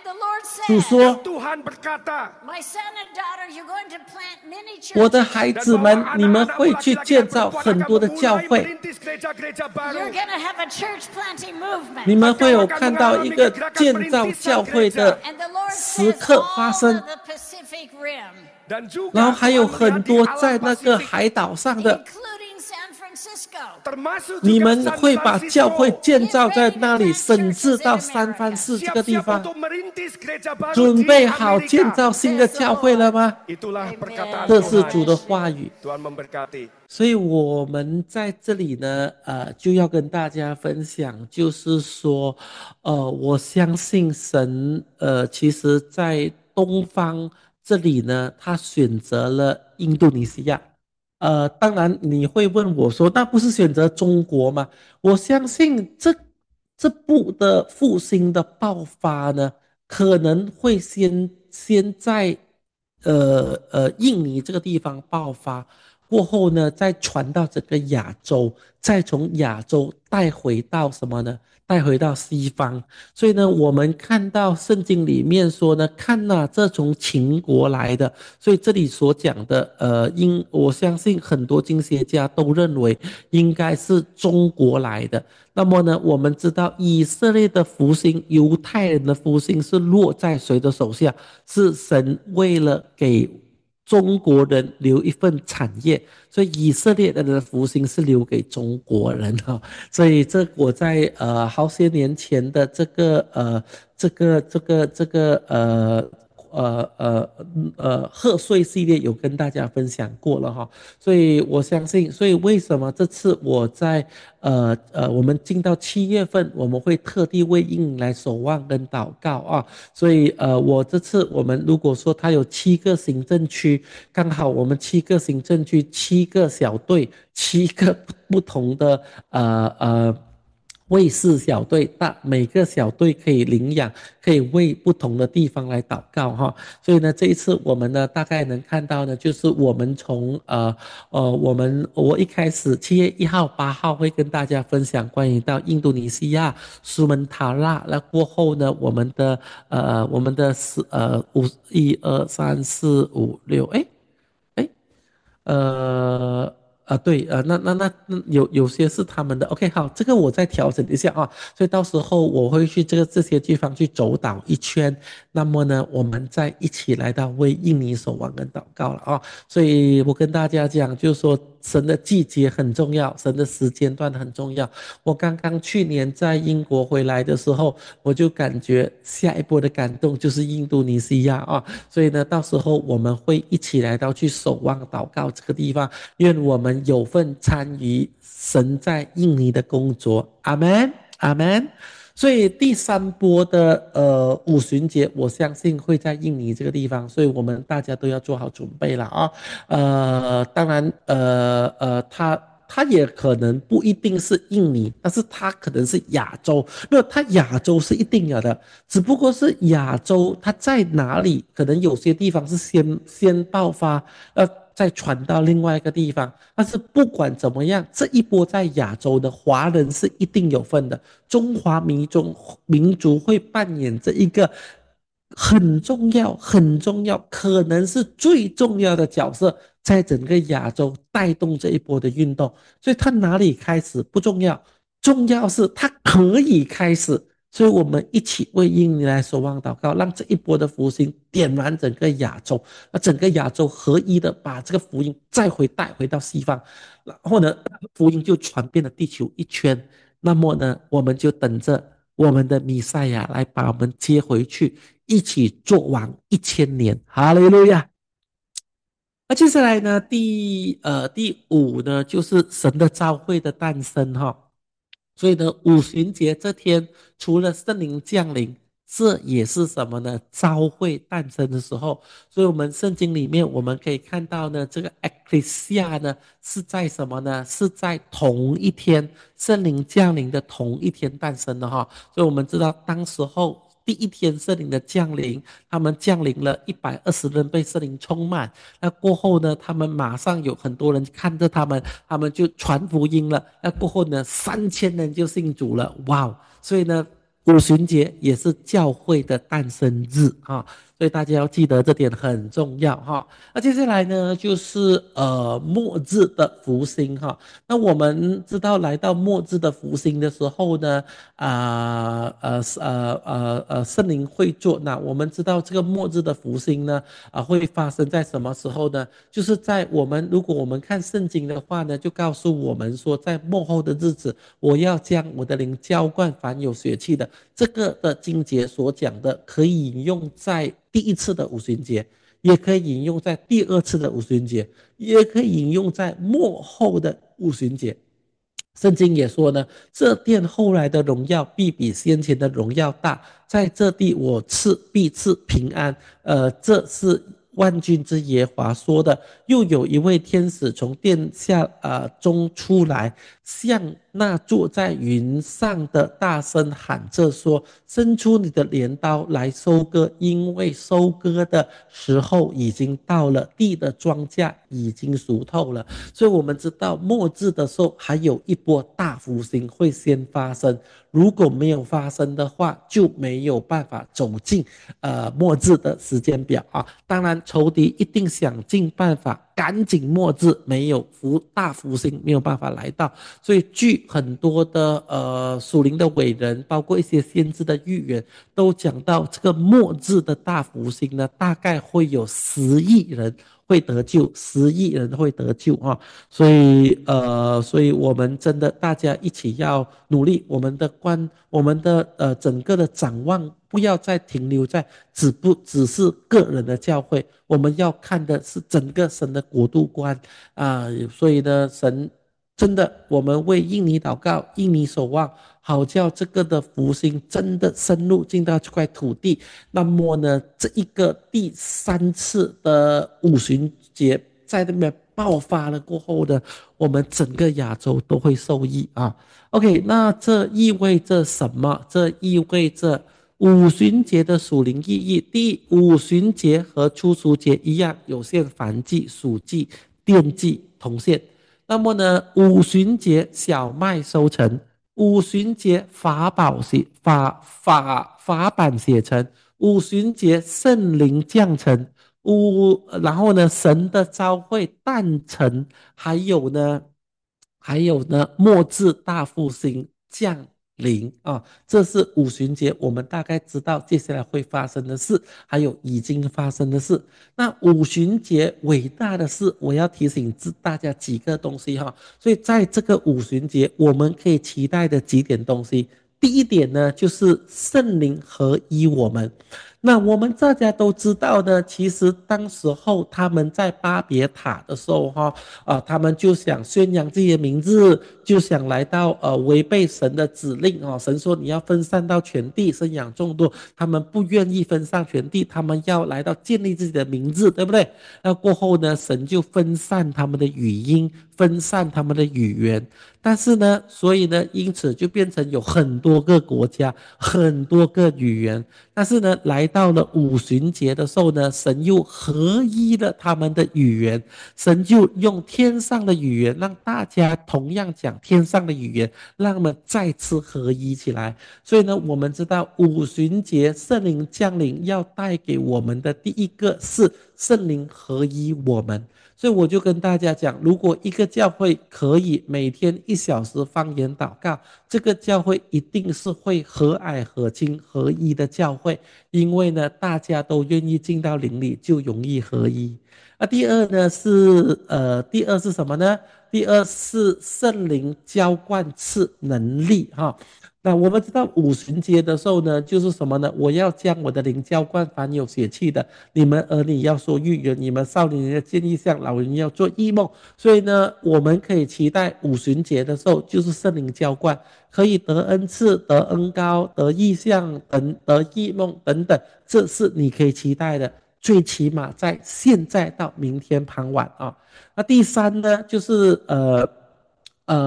主 says, 说 Tuhan berkata, My son and daughter, you're going to plant many 我的 churches. 孩 dan 子 bahwa 们，你们 anak-anakmu 会去 laki-laki 建 dan 造 perempuan 很 akan 多的教 memulai 会， merintis gereja-gereja You're baru. going to have a church planting 你 movement. 们会有 Engkau akan 看到一 mengalami 个 kegerakan 建造 perintisan 教会 gereja. 的 And the Lord 时 says 刻发 all 生， of the Pacific Rim, Dan 然后 juga 还有 Tuhan 很 melihat di 多 alam 在那个 Pasifik, 海岛上的， including San Francisco. termasuk 你 juga 们 San 会把教会 Francisco. 建造在那里，甚至到三藩市这个地 Siap-siap 方， untuk merintis gereja baru 准 di 备好建 Amerika. 造新的教会了吗？ Itulah perkataan 这是 Tuhan. 主的话语。 Tuhan memberkati. 所以我们在这里呢，呃，就要跟大家分享，就是说，呃，我相信神，呃，其实在东方这里呢，他选择了印度尼西亚。呃，当然你会问我说，那不是选择中国吗？我相信这这部的复兴的爆发呢，可能会先先在呃呃印尼这个地方爆发。过后呢，再传到整个亚洲，再从亚洲带回到什么呢？带回到西方。所以呢，我们看到圣经里面说呢，看呐、这从秦国来的。所以这里所讲的，呃，应我相信很多经学家都认为应该是中国来的。那么呢，我们知道以色列的复兴，犹太人的复兴是落在谁的手下？是神为了给中国人留一份产业，所以以色列人的福星是留给中国人哈、哦。所以这我在呃好些年前的这个呃这个这个这个呃。呃呃呃，贺岁系列有跟大家分享过了哈，所以我相信，所以为什么这次我在呃呃，我们进到七月份，我们会特地为印尼来守望跟祷告啊，所以呃，我这次我们如果说它有七个行政区，刚好我们七个行政区七个小队，七个不同的呃呃。卫士小队，大每个小队可以领养，可以为不同的地方来祷告哈。所以呢，这一次我们呢，大概能看到呢，就是我们从呃呃，我们我一开始七月一号、八号会跟大家分享关于到印度尼西亚苏门答腊，那过后呢，我们的呃我们的四呃五一二三四五六，哎哎。呃呃，对，呃，那那那那有有些是他们的，OK，好，这个我再调整一下啊，所以到时候我会去这个这些地方去走岛一圈，那么呢，我们再一起来到为印尼守望跟祷告了啊，所以我跟大家讲，就是说神的季节很重要，神的时间段很重要。我刚刚去年在英国回来的时候，我就感觉下一波的感动就是印度尼西亚啊，所以呢，到时候我们会一起来到去守望祷告这个地方，愿我们有份参与神在印尼的工作，阿门，阿门。所以第三波的呃五旬节，我相信会在印尼这个地方，所以我们大家都要做好准备了啊。呃，当然，呃呃，它它也可能不一定是印尼，但是它可能是亚洲。没有，它亚洲是一定有的，只不过是亚洲它在哪里，可能有些地方是先先爆发，呃。再传到另外一个地方，但是不管怎么样，这一波在亚洲的华人是一定有份的。中华民族民族会扮演这一个很重要、很重要，可能是最重要的角色，在整个亚洲带动这一波的运动。所以它哪里开始不重要，重要是它可以开始。所以我们一起为印尼来守望祷告，让这一波的福音点燃整个亚洲，那整个亚洲合一的把这个福音再回带回到西方，然后呢，福音就传遍了地球一圈。那么呢，我们就等着我们的弥赛亚来把我们接回去，一起做王一千年。哈利路亚！那接下来呢，第呃第五呢，就是神的召会的诞生哈。所以呢，五旬节这天，除了圣灵降临，这也是什么呢？召会诞生的时候。所以，我们圣经里面我们可以看到呢，这个 Ecclesia 呢是在什么呢？是在同一天，圣灵降临的同一天诞生的哈。所以我们知道，当时候第一天圣灵的降临，他们降临了一百二十人被圣灵充满。那过后呢，他们马上有很多人看着他们，他们就传福音了。那过后呢，三千人就信主了，哇！所以呢， 五旬节也是教会的诞生日哈，所以大家要记得这点很重要哈。那接下来呢，就是呃末日的福星哈。那我们知道，来到末日的福星的时候呢，啊呃呃呃呃圣灵会做。那我们知道这个末日的福星呢，啊会发生在什么时候呢？就是在我们如果我们看圣经的话呢，就告诉我们说，在末后的日子，我要将我的灵浇灌凡有血气的。这个的经节所讲的，可以引用在第一次的五旬节，也可以引用在第二次的五旬节，也可以引用在末后的五旬节。圣经也说呢，这殿后来的荣耀必比先前的荣耀大，在这地我赐必赐平安。呃，这是万军之耶和华说的。又有一位天使从殿下呃中出来，向那坐在云上的大声喊着说：伸出你的镰刀来收割，因为收割的时候已经到了，地的庄稼已经熟透了。所以我们知道末日的时候还有一波大复兴会先发生，如果没有发生的话，就没有办法走进呃末日的时间表啊。当然仇敌一定想尽办法赶紧末日，没有福大复兴没有办法来到。所以据很多的呃属灵的伟人，包括一些先知的预言，都讲到这个末日的大复兴呢，大概会有十亿人会得救，十亿人会得救啊！所以呃，所以我们真的大家一起要努力，我们的观，我们的呃整个的展望，不要再停留在只不只是个人的教会，我们要看的是整个神的国度观啊、呃！所以呢，神真的，我们为印尼祷告，印尼守望，好叫这个的福星真的深入进到这块土地。那么呢，这一个第三次的五旬节在那边爆发了过后呢，我们整个亚洲都会受益啊。OK， 那这意味着什么？这意味着五旬节的属灵意义。第一，五旬节和初熟节一样，有限燔祭、赎祭、奠祭同献。那么呢，五旬节小麦收成，五旬节法宝写法法法版写成，五旬节圣灵降成，五然后呢，神的召会诞成，还有呢，还有呢，末至大复兴降临啊，这是五旬节，我们大概知道接下来会发生的事，还有已经发生的事。那五旬节伟大的事，我要提醒大家几个东西哈。所以在这个五旬节，我们可以期待的几点东西。第一点呢，就是圣灵合一我们。那我们大家都知道呢，其实当时候他们在巴别塔的时候哈，啊，他们就想宣扬自己的名字，就想来到呃违背神的指令哦。神说你要分散到全地，生养众多，他们不愿意分散全地，他们要来到建立自己的名字，对不对？那过后呢，神就分散他们的语音，分散他们的语言。但是呢，所以呢，因此就变成有很多个国家，很多个语言。但是呢，来到了五旬节的时候呢，神又合一了他们的语言，神就用天上的语言，让大家同样讲天上的语言，让他们再次合一起来。所以呢，我们知道五旬节圣灵降临要带给我们的第一个是圣灵合一我们。所以我就跟大家讲，如果一个教会可以每天一小时方言祷告，这个教会一定是会和蔼和亲合一的教会，因为呢，大家都愿意进到灵里，就容易合一。啊，第二呢是呃，第二是什么呢？第二是圣灵浇灌赐能力哈。那我们知道五旬节的时候呢，就是什么呢？我要将我的灵浇灌凡有血气的，你们儿女要说预言，你们少年人要见异象，老人要做异梦。所以呢，我们可以期待五旬节的时候，就是圣灵浇灌，可以得恩赐、得恩膏、得异象、等得异梦等等，这是你可以期待的。最起码在现在到明天傍晚啊。那第三呢，就是呃呃。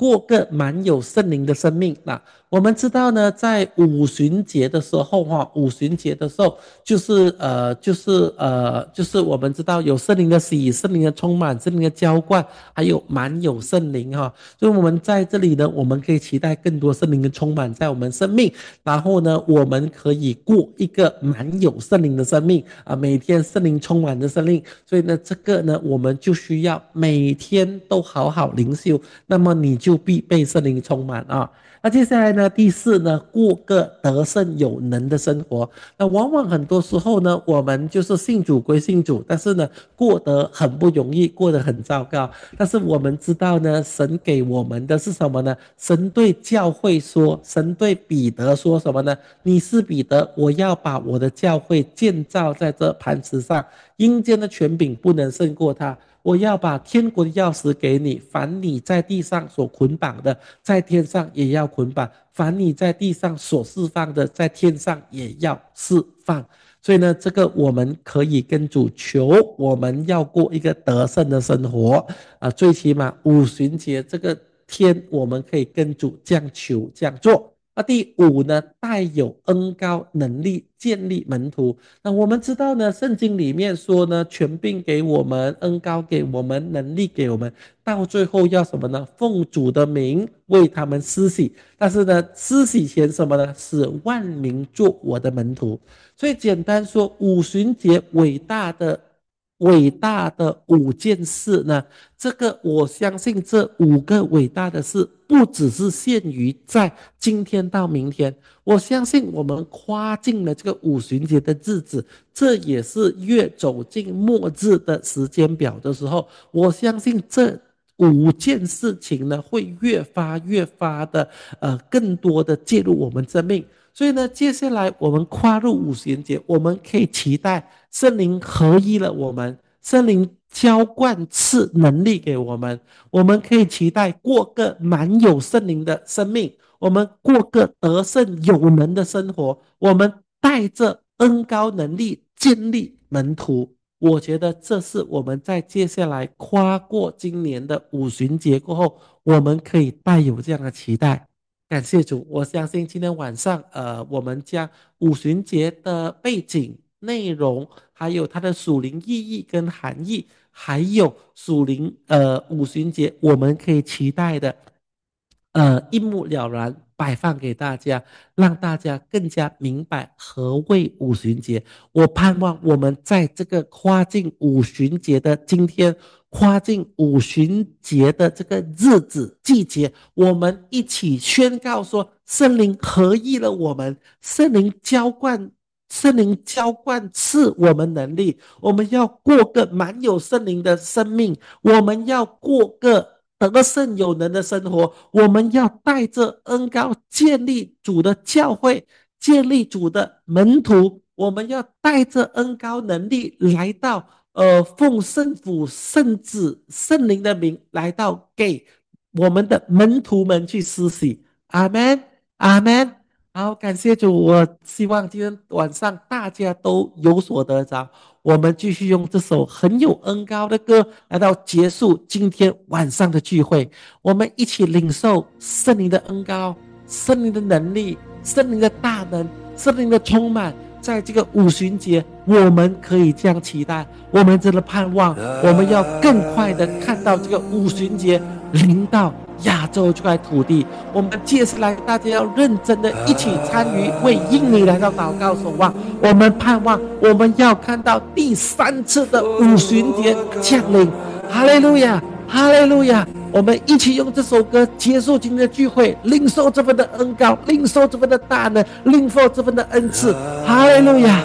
过个满有圣灵的生命。那我们知道呢，在五旬节的时候哈，五旬节的时候就是呃就是呃就是我们知道有圣灵的洗、圣灵的充满、圣灵的浇灌，还有满有圣灵哈。所以我们在这里呢，我们可以期待更多圣灵的充满在我们生命，然后呢，我们可以过一个满有圣灵的生命啊，每天圣灵充满的生命。所以呢，这个呢，我们就需要每天都好好灵修，那么你就必被圣灵充满啊。那接下来呢，第四呢，过个得胜有能的生活。那往往很多时候呢，我们就是信主归信主，但是呢，过得很不容易，过得很糟糕。但是我们知道呢，神给我们的是什么呢？神对教会说，神对彼得说什么呢？你是彼得，我要把我的教会建造在这磐石上，阴间的权柄不能胜过他。我要把天国的钥匙给你，凡你在地上所捆绑的，在天上也要捆绑；凡你在地上所释放的，在天上也要释放。所以呢，这个我们可以跟主求，我们要过一个得胜的生活啊！最起码五旬节这个天，我们可以跟主这样求，这样做。那第五呢，带有恩膏能力建立门徒。那我们知道呢，圣经里面说呢，权柄给我们，恩膏给我们，能力给我们，到最后要什么呢？奉主的名为他们施洗。但是呢，施洗前什么呢？使万民做我的门徒。所以简单说，五旬节伟大的伟大的五件事呢，这个我相信这五个伟大的事不只是限于在今天到明天，我相信我们跨进了这个五旬节的日子，这也是越走进末日的时间表的时候，我相信这五件事情呢会越发越发的呃更多的介入我们生命。所以呢，接下来我们跨入五旬节，我们可以期待圣灵合一了我们，圣灵浇灌赐能力给我们，我们可以期待过个满有圣灵的生命，我们过个得胜有能的生活，我们带着恩膏能力建立门徒。我觉得这是我们在接下来跨过今年的五旬节过后，我们可以带有这样的期待。感谢主，我相信今天晚上，呃，我们将五旬节的背景、内容，还有它的属灵意义跟含义，还有属灵呃五旬节我们可以期待的，呃，一目了然摆放给大家，让大家更加明白何谓五旬节。我盼望我们在这个跨进五旬节的今天，跨进五旬节的这个日子季节，我们一起宣告说，圣灵合一了我们，圣灵浇灌圣灵浇灌赐我们能力，我们要过个满有圣灵的生命，我们要过个得胜有能的生活，我们要带着恩膏建立主的教会，建立主的门徒，我们要带着恩膏能力来到呃，奉圣父、圣子、圣灵的名来到给我们的门徒们去施洗。阿们，阿们。好，感谢主，我希望今天晚上大家都有所得着。我们继续用这首很有恩膏的歌来到结束今天晚上的聚会，我们一起领受圣灵的恩膏、圣灵的能力、圣灵的大能、圣灵的充满。在这个五旬节，我们可以这样期待，我们真的盼望我们要更快的看到这个五旬节临到亚洲这块土地。我们接下来大家要认真的一起参与，为印尼来到祷告守望。我们盼望我们要看到第三次的五旬节降临。哈利路亚，哈利路亚！我们一起用这首歌结束今天的聚会，领受这份的恩膏，领受这份的大能，领受这份的恩赐。哈利路亚！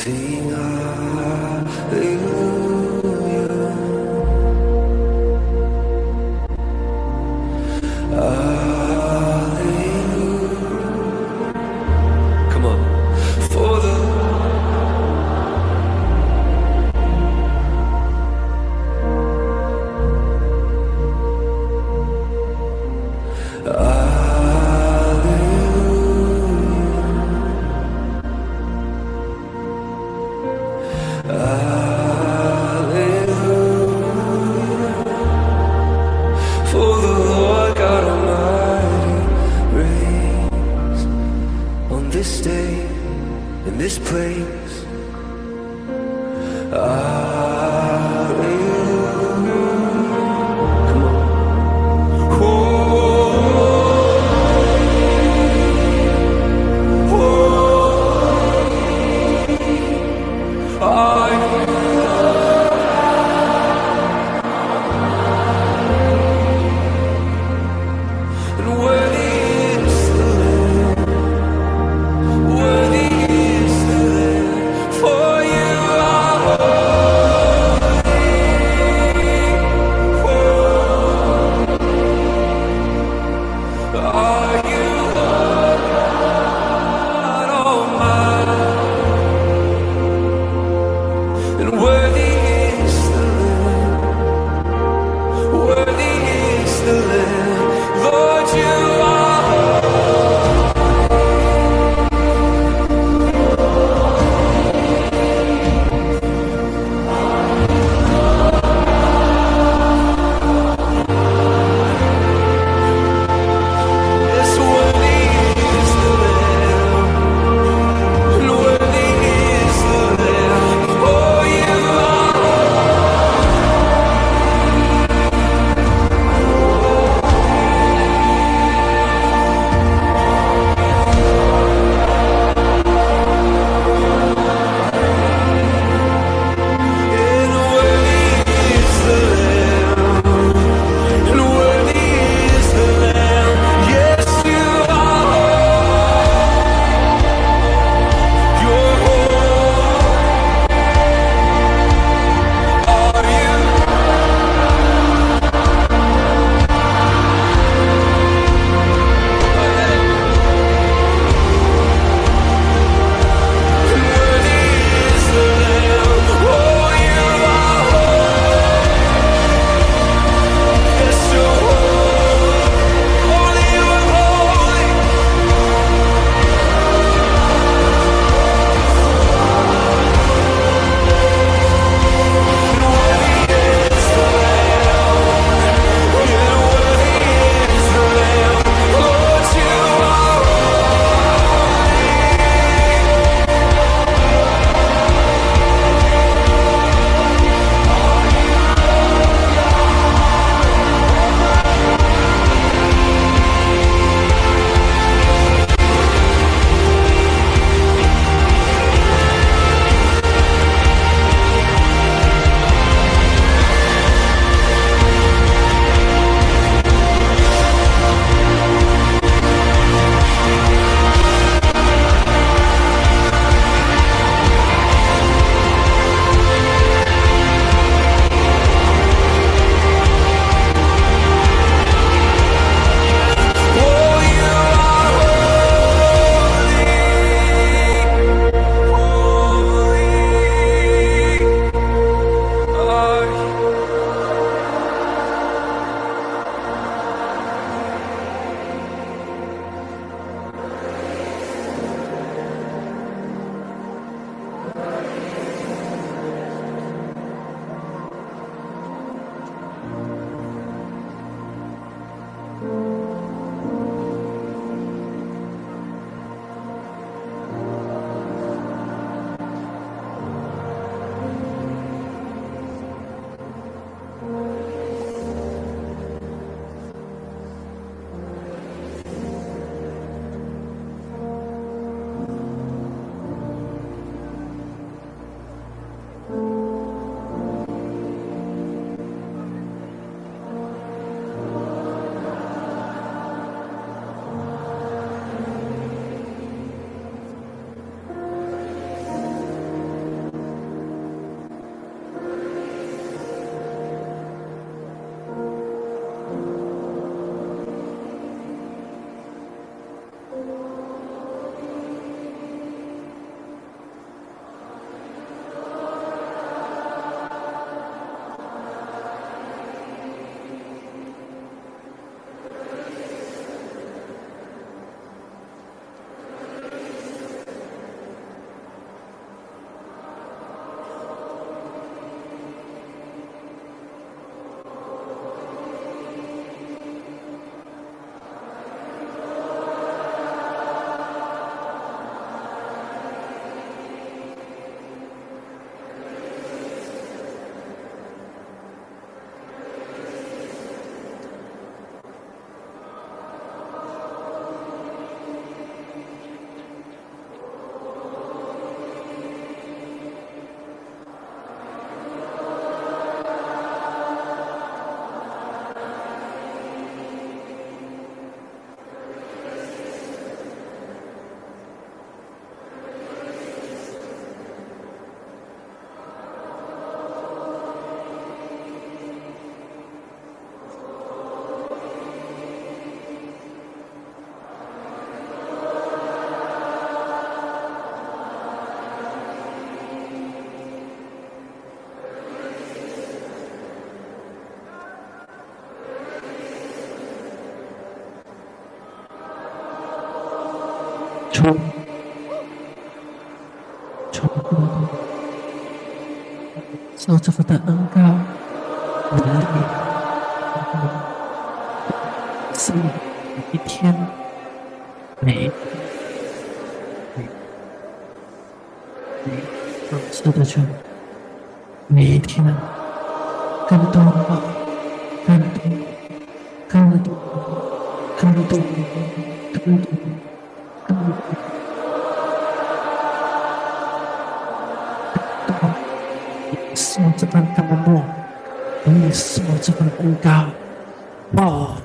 sing hallelujah. Hallelujah. Come on. For the this day, in this place. Hallelujah. Come on. Oh, oh, I and worthy is the Lamb. Worthy is the Lamb. 主，主，受这份的恩膏能力，是每一天，每一天，每每一是的主，每一天更多的，更多，更多，更多，更多，更多。受这份高莫，你受这份恩高，哦。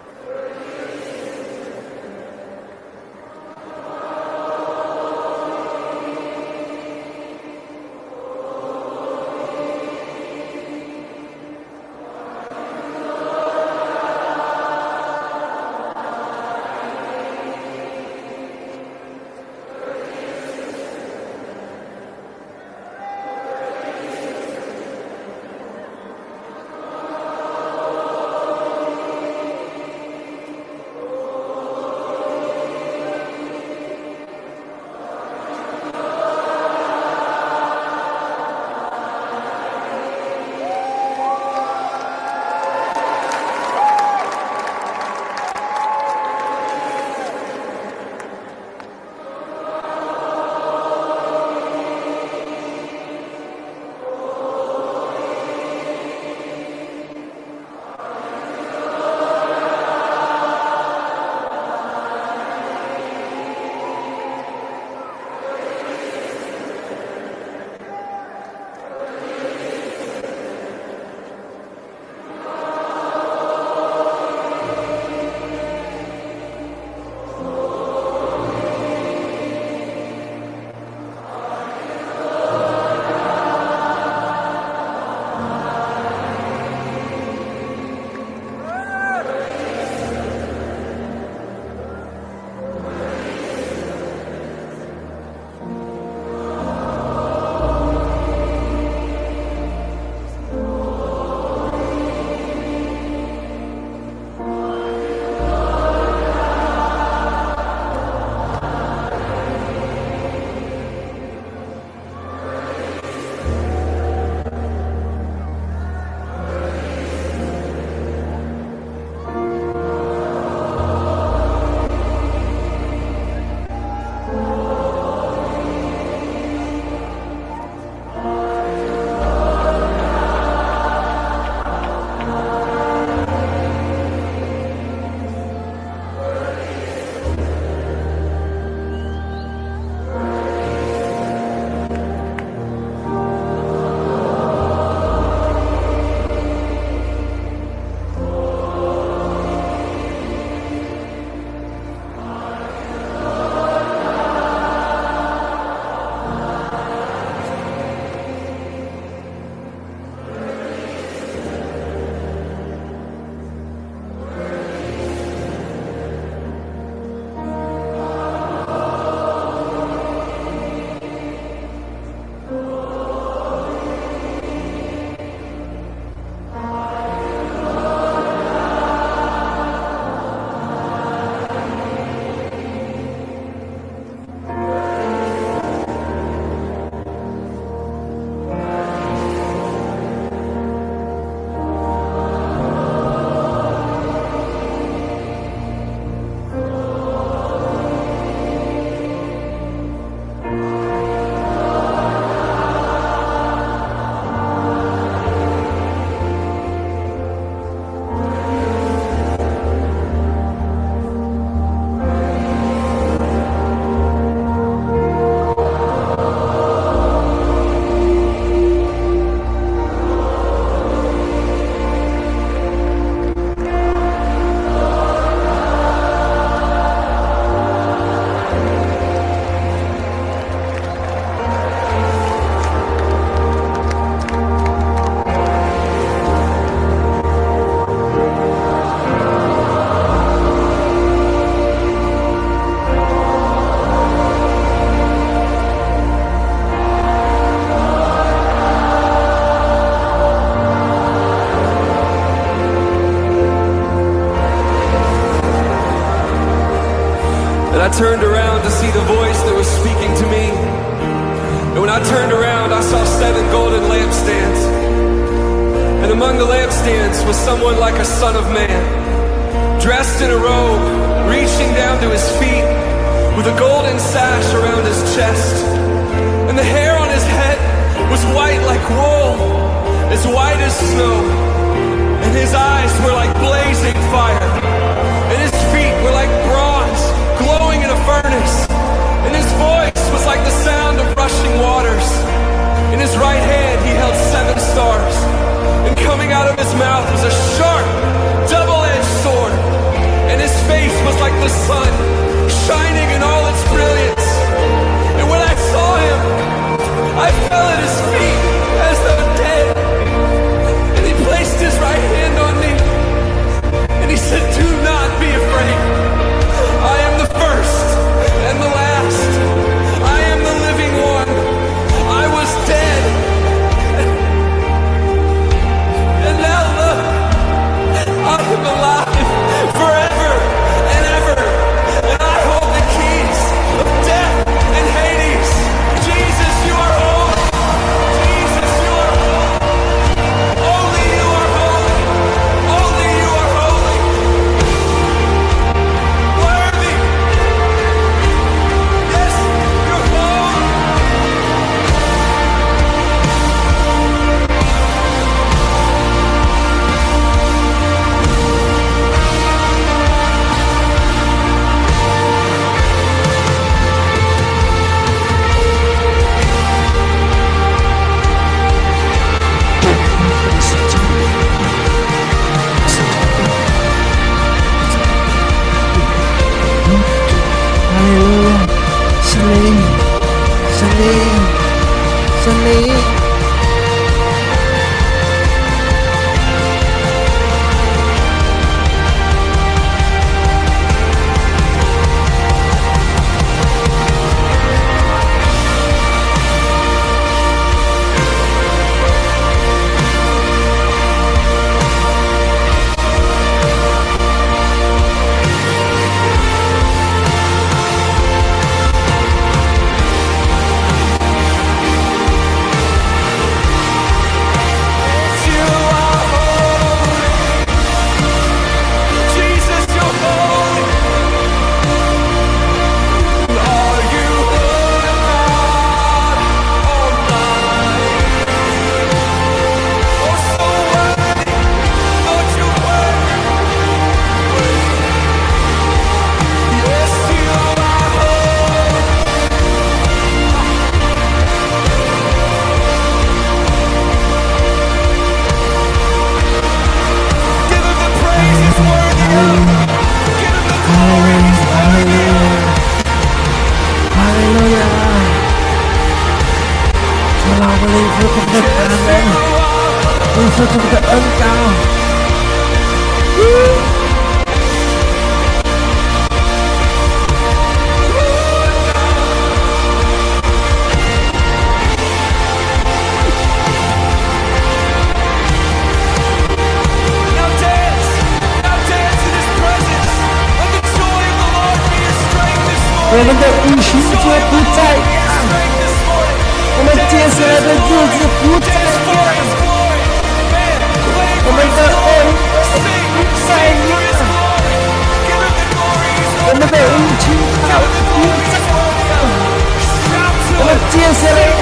And I turned around to see the voice that was speaking to me. And when I turned around, I saw seven golden lampstands. And among the lampstands was someone like a son of man, dressed in a robe, reaching down to his feet, with a golden sash around his chest. And the hair on his head was white like wool, as white as snow. And his eyes were like blazing fire. And his feet were like bronze, glowing in a furnace. And his voice was like the sound of rushing waters. In his right hand he held seven stars. And coming out of his mouth was a sharp, double-edged sword. And his face was like the sun, shining in all its brilliance. And when I saw him, I fell at his feet as though dead. And he placed his right hand on me. And he said, "Do not be afraid. I am the first and the last. I am the living one. I was dead. And now look, I am alive forever and ever. And I hold the keys of death and Hades. Jesus, you are holy. Jesus, you are holy. Only you are holy. Only you are holy. Worthy. Yes, you're holy. Hallelujah. 圣灵，圣灵，圣灵。是这么的恩高。我们的五旬节不再一样，我们接下来的日子不再一样，我们的恩不再一样，我们的五旬节不再一样，我们接下来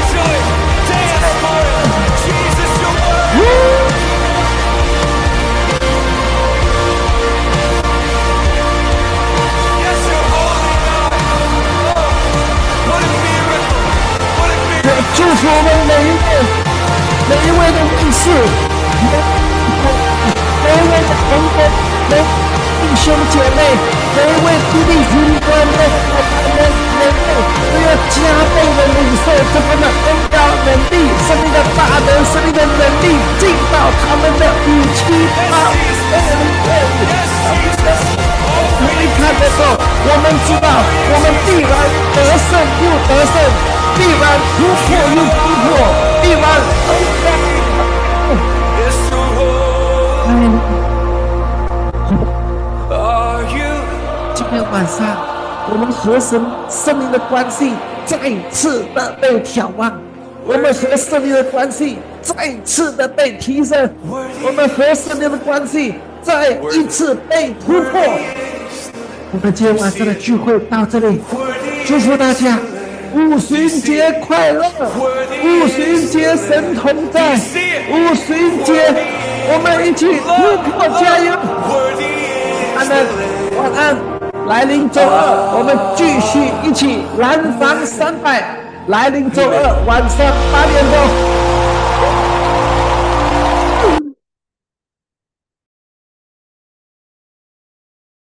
祝福我们每一位每一位的牧师，每一位的同工，每一位弟兄姐妹，每一位弟弟姊妹们，他们每位都要加倍的领受这份的恩膏能力，生命的大能，生命的能力进到他们的五七八二六。我们一看的时候，我们知道我们必然得胜又得胜，必然突破又突破，必然恩膏。今天晚上我们和神圣灵的关系再次的被眺望，我们和圣灵的关系再次的被提升，我们和圣灵的关系再一次被突破。我们今天晚上的聚会到这里，祝福大家五旬节快乐，五旬节神同在，五旬节我们一起突破加油。阿门，晚安。来临周二，我们继续一起南方三百。来临周二晚上八点钟。